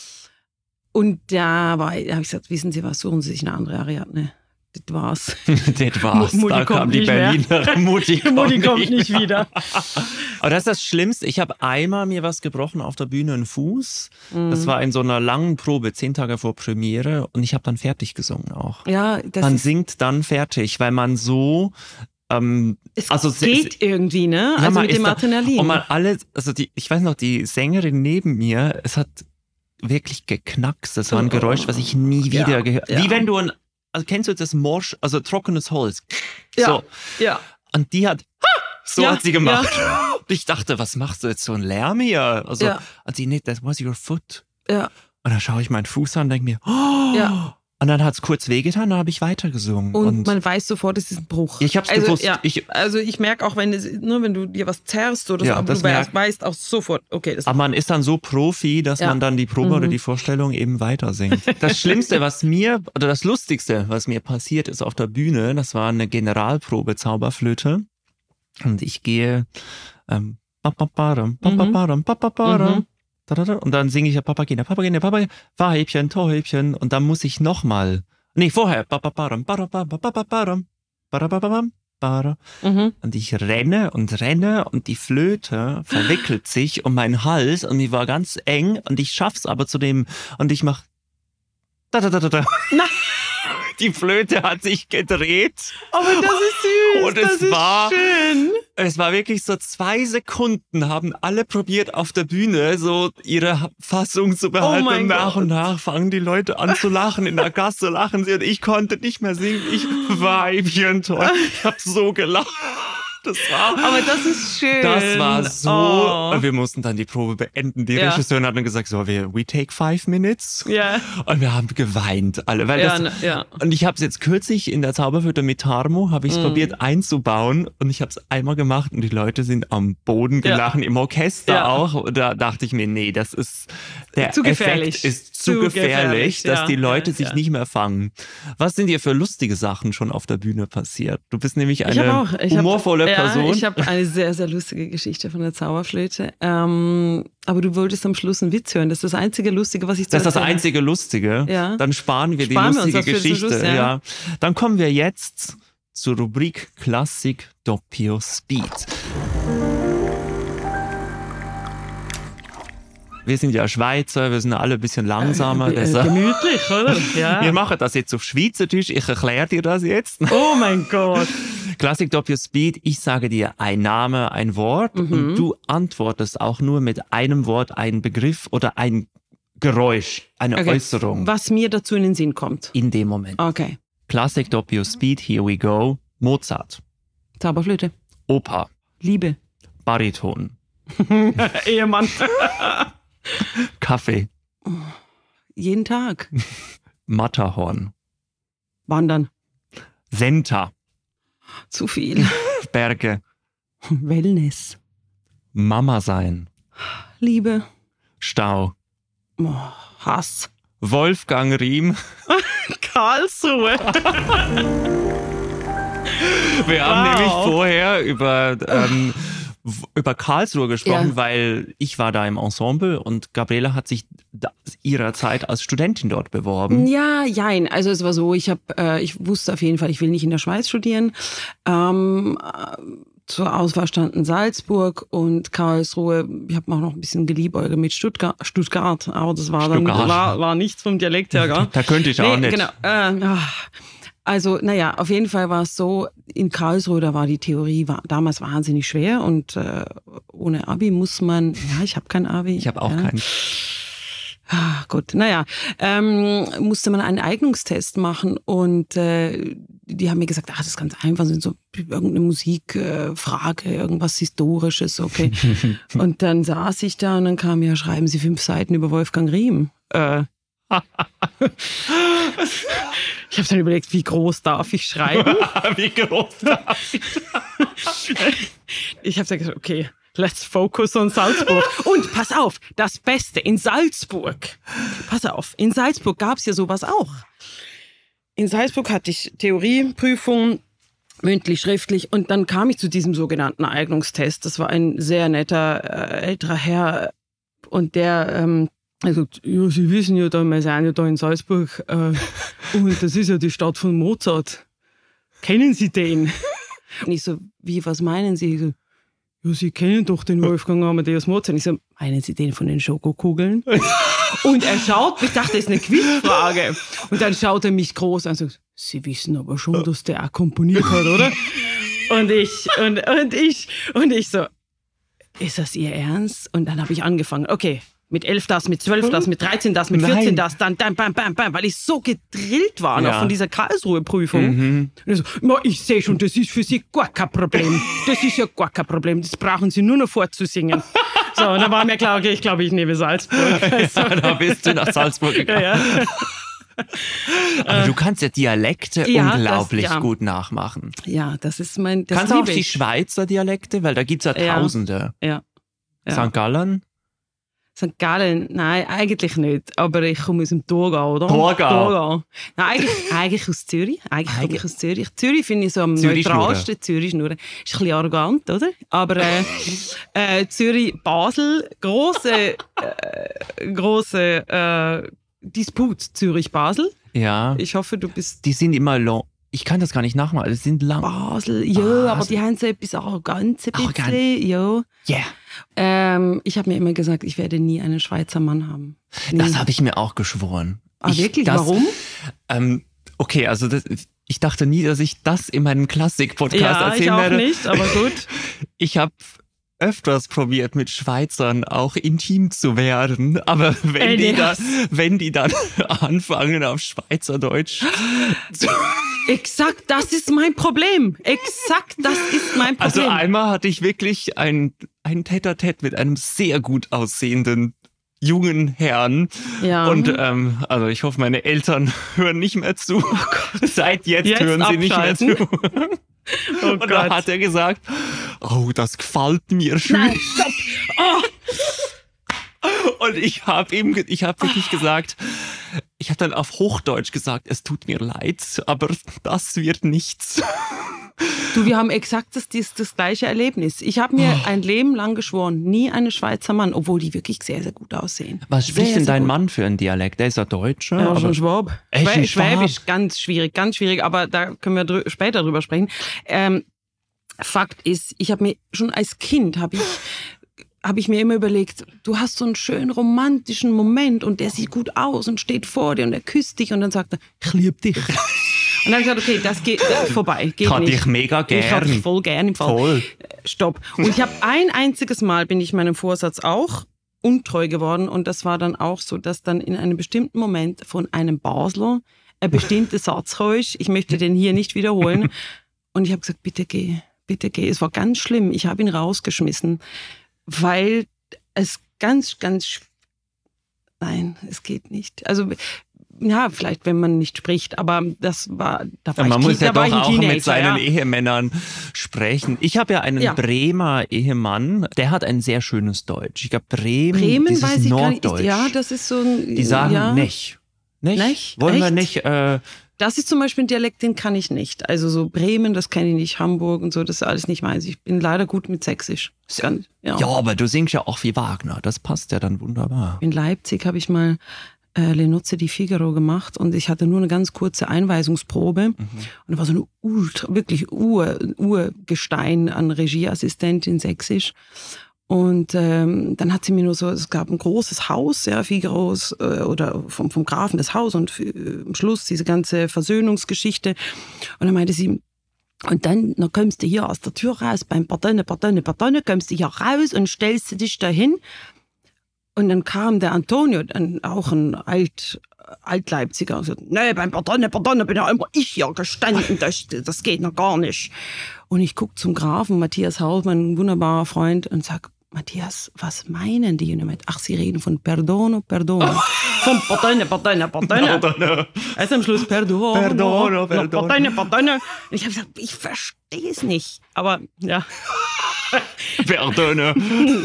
Und da war, da habe ich gesagt, wissen Sie was, suchen Sie sich eine andere Ariadne. Das war's. Das war's. Mutti da kommt kam die Berliner. Mutti kommt, Mutti kommt nicht, nicht wieder. Aber das ist das Schlimmste. Ich habe einmal mir was gebrochen auf der Bühne, einen Fuß. Mhm. Das war in so einer langen Probe, zehn Tage vor Premiere. Und ich habe dann fertig gesungen auch. Ja, das man ist singt dann fertig, weil man so... Ähm, es also geht es, irgendwie, ne? Ja, also mit dem Adrenalin. Und man alle, also die, ich weiß noch, die Sängerin neben mir, es hat wirklich geknackst. Das war ein Geräusch, was ich nie wieder ja, gehört habe. ja. Wie wenn du ein Also kennst du das Morsch, also trockenes Holz? Ja, so. ja. Und die hat, so ja, hat sie gemacht. Ja. Und ich dachte, was machst du jetzt so ein Lärm hier? Also, ja. und sie, nee, that was your foot. Ja. Und dann schaue ich meinen Fuß an und denke mir, oh. Ja. Und dann hat es kurz wehgetan, dann habe ich weitergesungen. Und, und man weiß sofort, es ist ein Bruch. Ich hab's also, gewusst. Ja, ich, also ich merke auch, wenn, es, nur wenn du dir was zerrst oder so, ja, aber du merk, weißt auch sofort, okay. Das aber man ist dann so Profi, dass ja. man dann die Probe mhm. oder die Vorstellung eben weiter singt. Das Schlimmste, was mir, oder das Lustigste, was mir passiert ist auf der Bühne, das war eine Generalprobe Zauberflöte. Und ich gehe ähm, papaparam, papaparam, papaparam. Mhm. Und dann singe ich ja Papagena, Papagena, Papagena, Weibchen, Torhäubchen. Und dann muss ich nochmal, nee, vorher, papaparam, papaparam, papaparam, mhm. Und ich renne und renne und die Flöte verwickelt sich um meinen Hals und die war ganz eng und ich schaff's aber zu dem, und ich mach da, da, da, da, da. Die Flöte hat sich gedreht. Aber das ist süß. Und das es ist war, schön. Es war wirklich so zwei Sekunden, haben alle probiert auf der Bühne so ihre Fassung zu behalten. Oh mein und nach Gott. und nach fangen die Leute an zu lachen. In der Gasse lachen sie und ich konnte nicht mehr singen. Ich war eben toll. Ich habe so gelacht. Das war, aber das ist schön. Das war so. Oh. Wir mussten dann die Probe beenden. Die ja. Regisseurin hat dann gesagt, so, wir, we take five minutes. Ja. Und wir haben geweint alle. Weil ja, das, ne, ja. Und ich habe es jetzt kürzlich in der Zauberflöte mit Tarmo, habe ich es mm. probiert einzubauen und ich habe es einmal gemacht und die Leute sind am Boden gelachen, ja. im Orchester ja. auch. Und da dachte ich mir, nee, das ist, der zu gefährlich. Effekt ist zu, zu gefährlich, gefährlich, dass ja. die Leute ja, sich ja. nicht mehr fangen. Was sind dir für lustige Sachen schon auf der Bühne passiert? Du bist nämlich ich eine auch, ich humorvolle hab, Person. Ja, ich habe eine sehr, sehr lustige Geschichte von der Zauberflöte. Ähm, aber du wolltest am Schluss einen Witz hören. Das ist das einzige Lustige, was ich zu Das ist das erzählen. einzige Lustige. Ja. Dann sparen wir sparen die lustige wir uns Geschichte. Schluss, ja. ja. Dann kommen wir jetzt zur Rubrik Klassik Doppio Speed. Wir sind ja Schweizer, wir sind alle ein bisschen langsamer. Äh, äh, gemütlich, oder? Ja. Wir machen das jetzt auf Schweizerdeutsch. Ich erkläre dir das jetzt. Oh mein Gott. Klassik Doppio Speed. Ich sage dir ein Name, ein Wort mhm. und du antwortest auch nur mit einem Wort, einen Begriff oder ein Geräusch, eine okay. Äußerung. Was mir dazu in den Sinn kommt. In dem Moment. Okay. Klassik Doppio Speed, here we go. Mozart. Zauberflöte. Oper. Liebe. Bariton. Ehemann. Kaffee. jeden Tag. Matterhorn. Wandern. Senta. Zu viel. Berge. Wellness. Mama sein. Liebe. Stau. Oh, Hass. Wolfgang Riem. Karlsruhe. Wir haben Wow. nämlich vorher über, ähm, w- über Karlsruhe gesprochen, Ja. weil ich war da im Ensemble und Gabriela hat sich da, ihrer Zeit als Studentin dort beworben. Ja, jein. Also es war so, ich habe, äh, ich wusste auf jeden Fall, ich will nicht in der Schweiz studieren. Ähm, äh, zur Auswahl standen Salzburg und Karlsruhe. Ich habe auch noch ein bisschen geliebäugelt mit Stuttgart, Stuttgart, aber das war dann Stuttgart. war, war nichts vom Dialekt her, gell? Da könnte ich auch Nee, nicht. Genau. Äh, ah. Also, naja, auf jeden Fall war es so, in Karlsruhe, da war die Theorie war damals wahnsinnig schwer und äh, ohne Abi muss man, ja, ich habe kein Abi. Ich habe auch ja. keinen. Ah, gut, naja, ähm, musste man einen Eignungstest machen und äh, die haben mir gesagt, ach, das ist ganz einfach, sind so irgendeine Musikfrage, äh, Frage, irgendwas Historisches, okay. Und dann saß ich da und dann kam ja, schreiben Sie fünf Seiten über Wolfgang Riem. Äh, ich habe dann überlegt, wie groß darf ich schreiben? Wie groß darf ich? Ich habe dann gesagt, okay, let's focus on Salzburg. Und pass auf, das Beste, in Salzburg, pass auf, in Salzburg gab es ja sowas auch. In Salzburg hatte ich Theorieprüfung, mündlich, schriftlich, und dann kam ich zu diesem sogenannten Eignungstest. Das war ein sehr netter, äh, älterer Herr und der... Ähm, Also, ja, Sie wissen ja, da, wir sind ja da in Salzburg äh, und das ist ja die Stadt von Mozart. Kennen Sie den? Und ich so, wie, was meinen Sie? Ich so, ja, Sie kennen doch den Wolfgang Amadeus Mozart. Und ich so, meinen Sie den von den Schokokugeln? Und er schaut, ich dachte, das ist eine Quizfrage. Und dann schaut er mich groß an und sagt, Sie wissen aber schon, dass der auch komponiert hat, oder? Und ich, und, und ich, und ich so, ist das Ihr Ernst? Und dann habe ich angefangen, okay, mit elf das, mit zwölf das, mit dreizehn das, mit vierzehn Nein. das, dann, dann, bam, bam, bam, weil ich so gedrillt war noch Ja. von dieser Karlsruhe-Prüfung. Mhm. Und ich so, "Ma, ich sehe schon, das ist für Sie gar kein Problem. Das ist ja gar kein Problem. Das brauchen Sie nur noch vorzusingen." So, und dann war mir klar, okay, ich glaube, ich nehme Salzburg. Also, Da bist du nach Salzburg gegangen. ja, ja. Aber du kannst ja Dialekte Ja, unglaublich das- ja. gut nachmachen. ja, das ist mein, das Kannst du auch liebe die ich. Schweizer Dialekte? Weil da gibt es ja Ja. Tausende. Ja. Ja. Sankt Gallen? Sankt Gallen, nein, eigentlich nicht. Aber ich komme aus dem Thurgau, oder? Thurgau. Thurgau. Nein, eigentlich, eigentlich aus Zürich. Eigentlich komme ich aus Zürich. Zürich finde ich so am Zürich neutralsten. Zürich nur. Ist ein bisschen arrogant, oder? Aber äh, äh, Zürich, Basel, große, äh, große äh, Disput Zürich-Basel. Ja. Ich hoffe, du bist Die sind immer long. Ich kann das gar nicht nachmachen. Das sind lang. Basel. Ja, Basel. aber die haben so etwas Arrogantes ein Arrogant. bisschen. Ja. Yeah. Ähm, ich habe mir immer gesagt, ich werde nie einen Schweizer Mann haben. Nie. Das habe ich mir auch geschworen. Ah, ich, wirklich? Das, Warum? Ähm, okay, also das, ich dachte nie, dass ich das in meinem Klassik-Podcast Ja, erzählen ich auch werde. nicht, aber gut. Ich habe öfters probiert, mit Schweizern auch intim zu werden, aber wenn, Ey, die, nee, dann, das- wenn die dann anfangen auf Schweizerdeutsch zu, Exakt, das ist mein Problem. Exakt, das ist mein Also Problem. einmal hatte ich wirklich ein, ein Tête-à-Tête mit einem sehr gut aussehenden jungen Herrn. Ja. Und ähm, also ich hoffe, meine Eltern hören nicht mehr zu. Seit jetzt, Jetzt hören sie abschalten. nicht mehr zu. Oh Und da Gott. hat er gesagt, oh, das gefällt mir schön. Nein, stopp. Oh, Und ich habe ihm, ge- ich habe wirklich gesagt, ich habe dann auf Hochdeutsch gesagt, es tut mir leid, aber das wird nichts. du, wir haben exakt das, das, das gleiche Erlebnis. Ich habe mir Oh. ein Leben lang geschworen, nie einen Schweizer Mann, obwohl die wirklich sehr, sehr gut aussehen. Was spricht sehr, denn sehr dein gut. Mann für einen Dialekt? Der ist ja Deutscher. Ja, aber- schon Schwab. Echt ein Schwä- Schwäbisch, Schwab? ganz schwierig, ganz schwierig, aber da können wir drü- später drüber sprechen. Ähm, Fakt ist, ich habe mir schon als Kind, habe ich, hab ich mir immer überlegt, du hast so einen schönen romantischen Moment und der sieht gut aus und steht vor dir und er küsst dich und dann sagt er, ich liebe dich. Und dann habe ich gesagt, okay, das geht äh, vorbei, geht Ich hab nicht. dich mega Ich hab dich gern. voll gern im Fall. Voll. Stopp. Und ich habe ein einziges Mal bin ich meinem Vorsatz auch untreu geworden und das war dann auch so, dass dann in einem bestimmten Moment von einem Basler ein bestimmter Satz kam. Ich möchte den hier nicht wiederholen. Und ich habe gesagt, bitte geh, bitte geh. Es war ganz schlimm. Ich habe ihn rausgeschmissen, weil es ganz, ganz sch- nein, es geht nicht. Also ja, vielleicht, wenn man nicht spricht, aber das war, da war man ich muss ja da war doch ich ein auch Teenager, mit seinen ja. Ehemännern sprechen. Ich habe ja einen Ja. Bremer Ehemann, der hat ein sehr schönes Deutsch. Ich glaube, Bremen, Bremen dieses weiß ich gar nicht. Norddeutsch. Ist, ja, das ist so ein. Die sagen ja. nicht. Nicht? Nicht? Wollen wir Echt? nicht. Äh, Das ist zum Beispiel ein Dialekt, den kann ich nicht. Also so Bremen, das kenne ich nicht, Hamburg und so, das ist alles nicht meins. Ich bin leider gut mit Sächsisch. Das kann, ja. ja, aber du singst ja auch wie Wagner. Das passt ja dann wunderbar. In Leipzig habe ich mal äh, Le Nozze di Figaro gemacht und ich hatte nur eine ganz kurze Einweisungsprobe. Mhm. Und da war so eine ultra, wirklich Ur, Urgestein an Regieassistentin Sächsisch. Und ähm, dann hat sie mir nur so, es gab ein großes Haus, ja, Figaros äh, oder vom, vom Grafen das Haus und äh, am Schluss diese ganze Versöhnungsgeschichte. Und dann meinte sie, und dann, dann kommst du hier aus der Tür raus, beim Pardonne, Pardonne, Pardonne, kommst du hier raus und stellst du dich dahin. Und dann kam der Antonio, dann auch ein Alt, Altleipziger, und sagte, nee, beim Pardonne, Pardonne bin ja immer ich hier gestanden, das, das geht noch gar nicht. Und ich gucke zum Grafen, Matthias Hauptmann, ein wunderbarer Freund, und sag, Matthias, was meinen die damit? Ach, sie reden von Perdono, Perdono. Von Pardonne, Pardonne, Pardonne. Pardonne. Also am Schluss Perdono, Perdono, Perdono. Pardonne, Pardonne. Und ich habe gesagt, ich verstehe es nicht. Aber ja. Pardonne.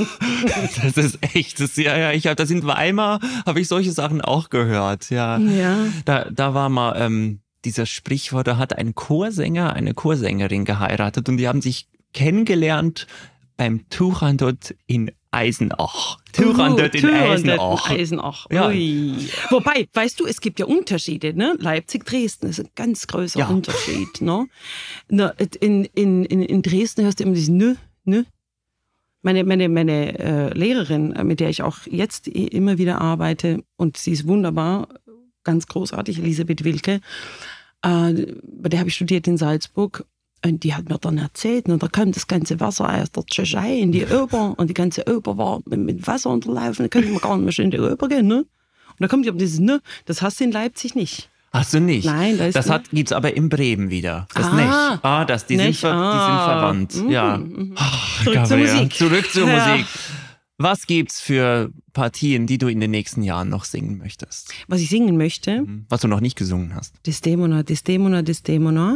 Das ist echt, das, ja, ja, ich habe das in Weimar, habe ich solche Sachen auch gehört, ja. Ja. Da, da war mal ähm, dieser Sprichwort, da hat ein Chorsänger eine Chorsängerin geheiratet und die haben sich kennengelernt beim Tuchandot in Eisenach. Tuchandot in Eisenach. Eisenach. Ja. Ui. Wobei, weißt du, es gibt ja Unterschiede, ne? Leipzig, Dresden ist ein ganz großer Ja. Unterschied, ne? Na, in, in, in, in Dresden hörst du immer dieses Nö, Nö. Meine, meine, meine äh, Lehrerin, mit der ich auch jetzt immer wieder arbeite, und sie ist wunderbar, ganz großartig, Elisabeth Wilke, äh, bei der habe ich studiert in Salzburg. Und die hat mir dann erzählt, und da kam das ganze Wasser aus der Tschechei in die Oper, und die ganze Oper war mit Wasser unterlaufen, da konnte man gar nicht mehr in die Oper gehen, ne? Und da kommt ja dieses Ne, das hast du in Leipzig nicht. Hast du nicht? Nein, da ist das ne- hat, gibt's aber in Bremen wieder. Das Ah. nicht. Ah, das, die, sind, Nicht? ver, die sind Ah. verwandt. Mhm, Ja. mhm. Ach, Zurück zur Gabriela, Musik. Zurück zur Ja. Musik. Was gibt's für Partien, die du in den nächsten Jahren noch singen möchtest? Was ich singen möchte, Was du noch nicht gesungen hast? Desdemona, Desdemona, Desdemona.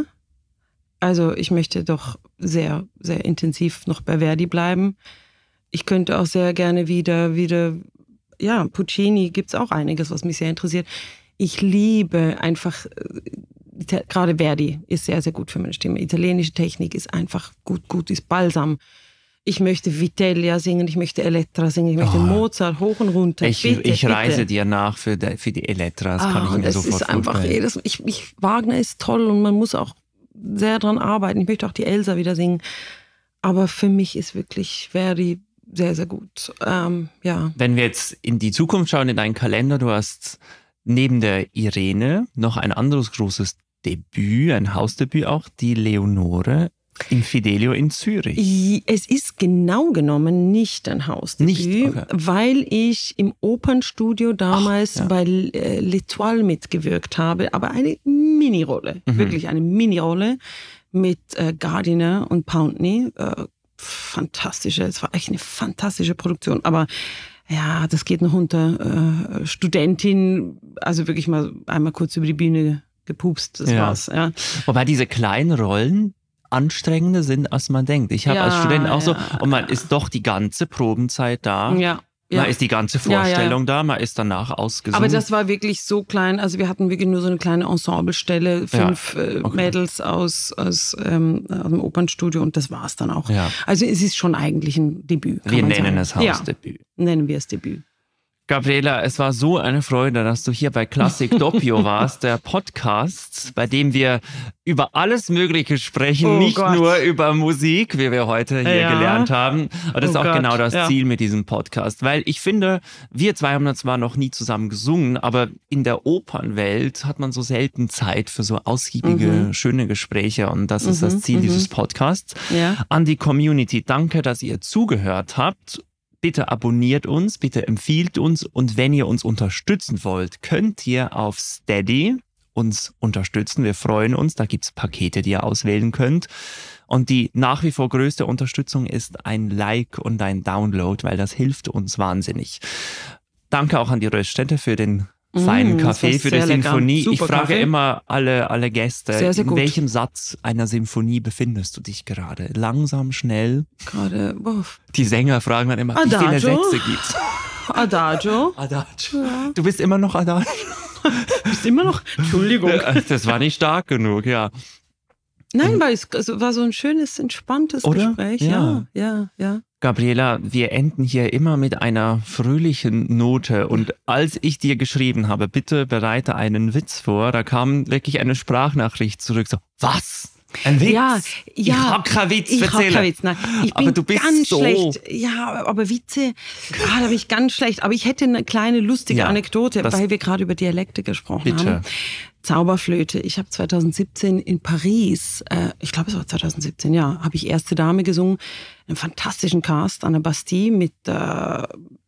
Also ich möchte doch sehr, sehr intensiv noch bei Verdi bleiben. Ich könnte auch sehr gerne wieder, wieder, ja, Puccini gibt's auch einiges, was mich sehr interessiert. Ich liebe einfach, äh, gerade Verdi ist sehr, sehr gut für meine Stimme. Italienische Technik ist einfach gut, gut, ist Balsam. Ich möchte Vitellia singen, ich möchte Elettra singen, ich möchte Oh. Mozart hoch und runter. Ich, bitte, ich reise bitte. dir nach für die, für die Elettra, das Ah, kann ich mir das sofort ist einfach vorstellen. jedes, ich, ich, Wagner ist toll und man muss auch sehr dran arbeiten. Ich möchte auch die Elsa wieder singen. Aber für mich ist wirklich Verdi sehr, sehr gut. Ähm, ja. Wenn wir jetzt in die Zukunft schauen, in deinen Kalender, du hast neben der Irene noch ein anderes großes Debüt, ein Hausdebüt auch, die Leonore in Fidelio in Zürich. I- Es ist genau genommen nicht ein Hausdebüt, Nicht? Okay. weil ich im Opernstudio damals Ach, ja. bei äh, L'Étoile mitgewirkt habe, aber eine Minirolle, Mhm. wirklich eine Minirolle mit äh, Gardiner und Pountney. Äh, fantastische, es war echt eine fantastische Produktion, aber ja, das geht noch unter äh, Studentin, also wirklich mal einmal kurz über die Bühne gepupst, das Ja. war's. Ja. Wobei diese kleinen Rollen anstrengender sind, als man denkt. Ich habe Ja, als Student auch so, ja. und man ist doch die ganze Probenzeit da, Ja, ja. man ist die ganze Ja, ja, Vorstellung ja. da, man ist danach ausgesungen. Aber das war wirklich so klein, also wir hatten wirklich nur so eine kleine Ensemblestelle, fünf Ja, äh, okay. Mädels aus, aus, ähm, aus dem Opernstudio, und das war's dann auch. Ja. Also es ist schon eigentlich ein Debüt. Kann Wir man nennen sagen. es Hausdebüt. Ja, nennen wir es Debüt. Gabriela, es war so eine Freude, dass du hier bei Klassik Doppio warst, der Podcast, bei dem wir über alles Mögliche sprechen, Oh nicht Gott. nur über Musik, wie wir heute hier Ja. gelernt haben. Und das Oh ist auch Gott, genau das ja. Ziel mit diesem Podcast, weil ich finde, wir zwei haben zwar noch nie zusammen gesungen, aber in der Opernwelt hat man so selten Zeit für so ausgiebige, Mhm. schöne Gespräche, und das ist Mhm, das Ziel mhm. dieses Podcasts. Ja. An die Community, danke, dass ihr zugehört habt. Bitte abonniert uns, bitte empfiehlt uns, und wenn ihr uns unterstützen wollt, könnt ihr auf Steady uns unterstützen. Wir freuen uns, da gibt's Pakete, die ihr auswählen könnt. Und die nach wie vor größte Unterstützung ist ein Like und ein Download, weil das hilft uns wahnsinnig. danke auch an die Röststätte für den feinen Mm, das Kaffee, war für die sehr lecker. Symphonie. Super ich frage Kaffee. immer alle, alle Gäste, Sehr, sehr in gut. welchem Satz einer Symphonie befindest du dich gerade? Langsam, schnell? Gerade, boah. Die Sänger fragen dann immer, wie viele Adagio. Sätze gibt's? Adagio. Adagio. Du bist immer noch Adagio. Bist immer noch, Entschuldigung. Das war nicht stark genug, ja. Nein, weil es also war so ein schönes, entspanntes Oder? Gespräch. Ja. Ja, ja, ja. Gabriela, wir enden hier immer mit einer fröhlichen Note und als ich dir geschrieben habe, bitte bereite einen Witz vor, da kam wirklich eine Sprachnachricht zurück, so, was? Ein Witz? Ja, ich ja, hab keinen Witz, Ich hab erzähle. keinen Witz, nein. Ich Aber bin du bist ganz so- schlecht. Ja, aber Witze, ah, da bin ich ganz schlecht. Aber ich hätte eine kleine lustige Ja, Anekdote, das- weil wir gerade über Dialekte gesprochen Bitte. haben. Zauberflöte. Ich habe zwanzig siebzehn in Paris, äh, ich glaube es war zwanzig siebzehn, ja, habe ich Erste Dame gesungen. Einen fantastischen Cast an der Bastille mit, äh,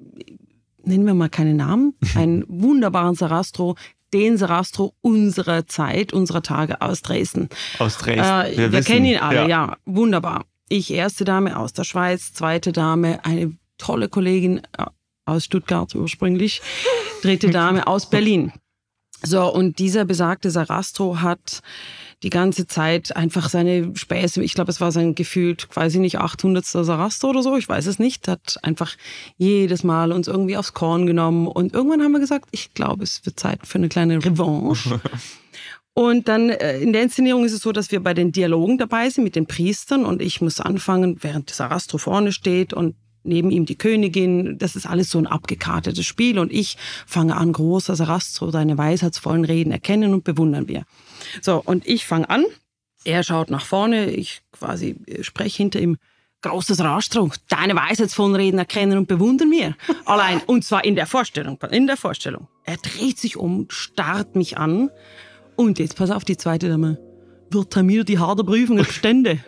nennen wir mal keine Namen, einen wunderbaren Sarastro, den Sarastro unserer Zeit, unserer Tage aus Dresden. Aus Dresden. Äh, wir wissen. kennen ihn alle, ja. Wunderbar. Ich, erste Dame aus der Schweiz, zweite Dame, eine tolle Kollegin äh, aus Stuttgart ursprünglich, dritte Dame aus Berlin. So, und dieser besagte Sarastro hat die ganze Zeit einfach seine Späße, ich glaube, es war sein gefühlt, weiß ich nicht, achthundertster Sarastro oder so, ich weiß es nicht, hat einfach jedes Mal uns irgendwie aufs Korn genommen und irgendwann haben wir gesagt, ich glaube, es wird Zeit für eine kleine Revanche. Und dann äh, in der Inszenierung ist es so, dass wir bei den Dialogen dabei sind mit den Priestern und ich muss anfangen, während Sarastro vorne steht und neben ihm die Königin. Das ist alles so ein abgekartetes Spiel und ich fange an, großer Sarastro, seine weisheitsvollen Reden erkennen und bewundern wir. So, und ich fange an, er schaut nach vorne, ich quasi spreche hinter ihm, großer Sarastro, deine weisheitsvollen Reden erkennen und bewundern wir. Allein, und zwar in der Vorstellung, in der Vorstellung. Er dreht sich um, starrt mich an und jetzt pass auf, die zweite Dame, wird er mir die harte Prüfung bestände?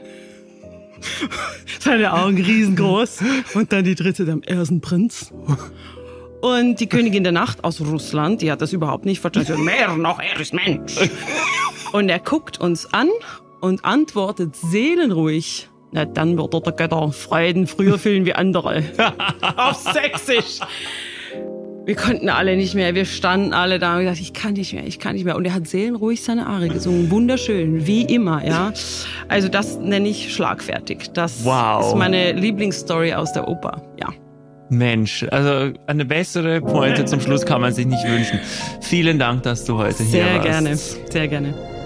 Seine Augen riesengroß. Und dann die dritte Dame, er ist ein Prinz. Und die Königin der Nacht aus Russland, die hat das überhaupt nicht verstanden. Mehr noch, er ist Mensch. Und er guckt uns an und antwortet seelenruhig. Na, dann wird er der Götter Freuden früher fühlen wie andere. Auf Sächsisch. Wir konnten alle nicht mehr, wir standen alle da und gesagt, ich kann nicht mehr, ich kann nicht mehr. Und er hat seelenruhig seine Arie gesungen, wunderschön, wie immer, ja. Also das nenne ich schlagfertig. Das Wow. ist meine Lieblingsstory aus der Oper, ja. Mensch, also eine bessere Pointe zum Schluss kann man sich nicht wünschen. Vielen Dank, dass du heute hier Sehr warst. gerne, sehr gerne.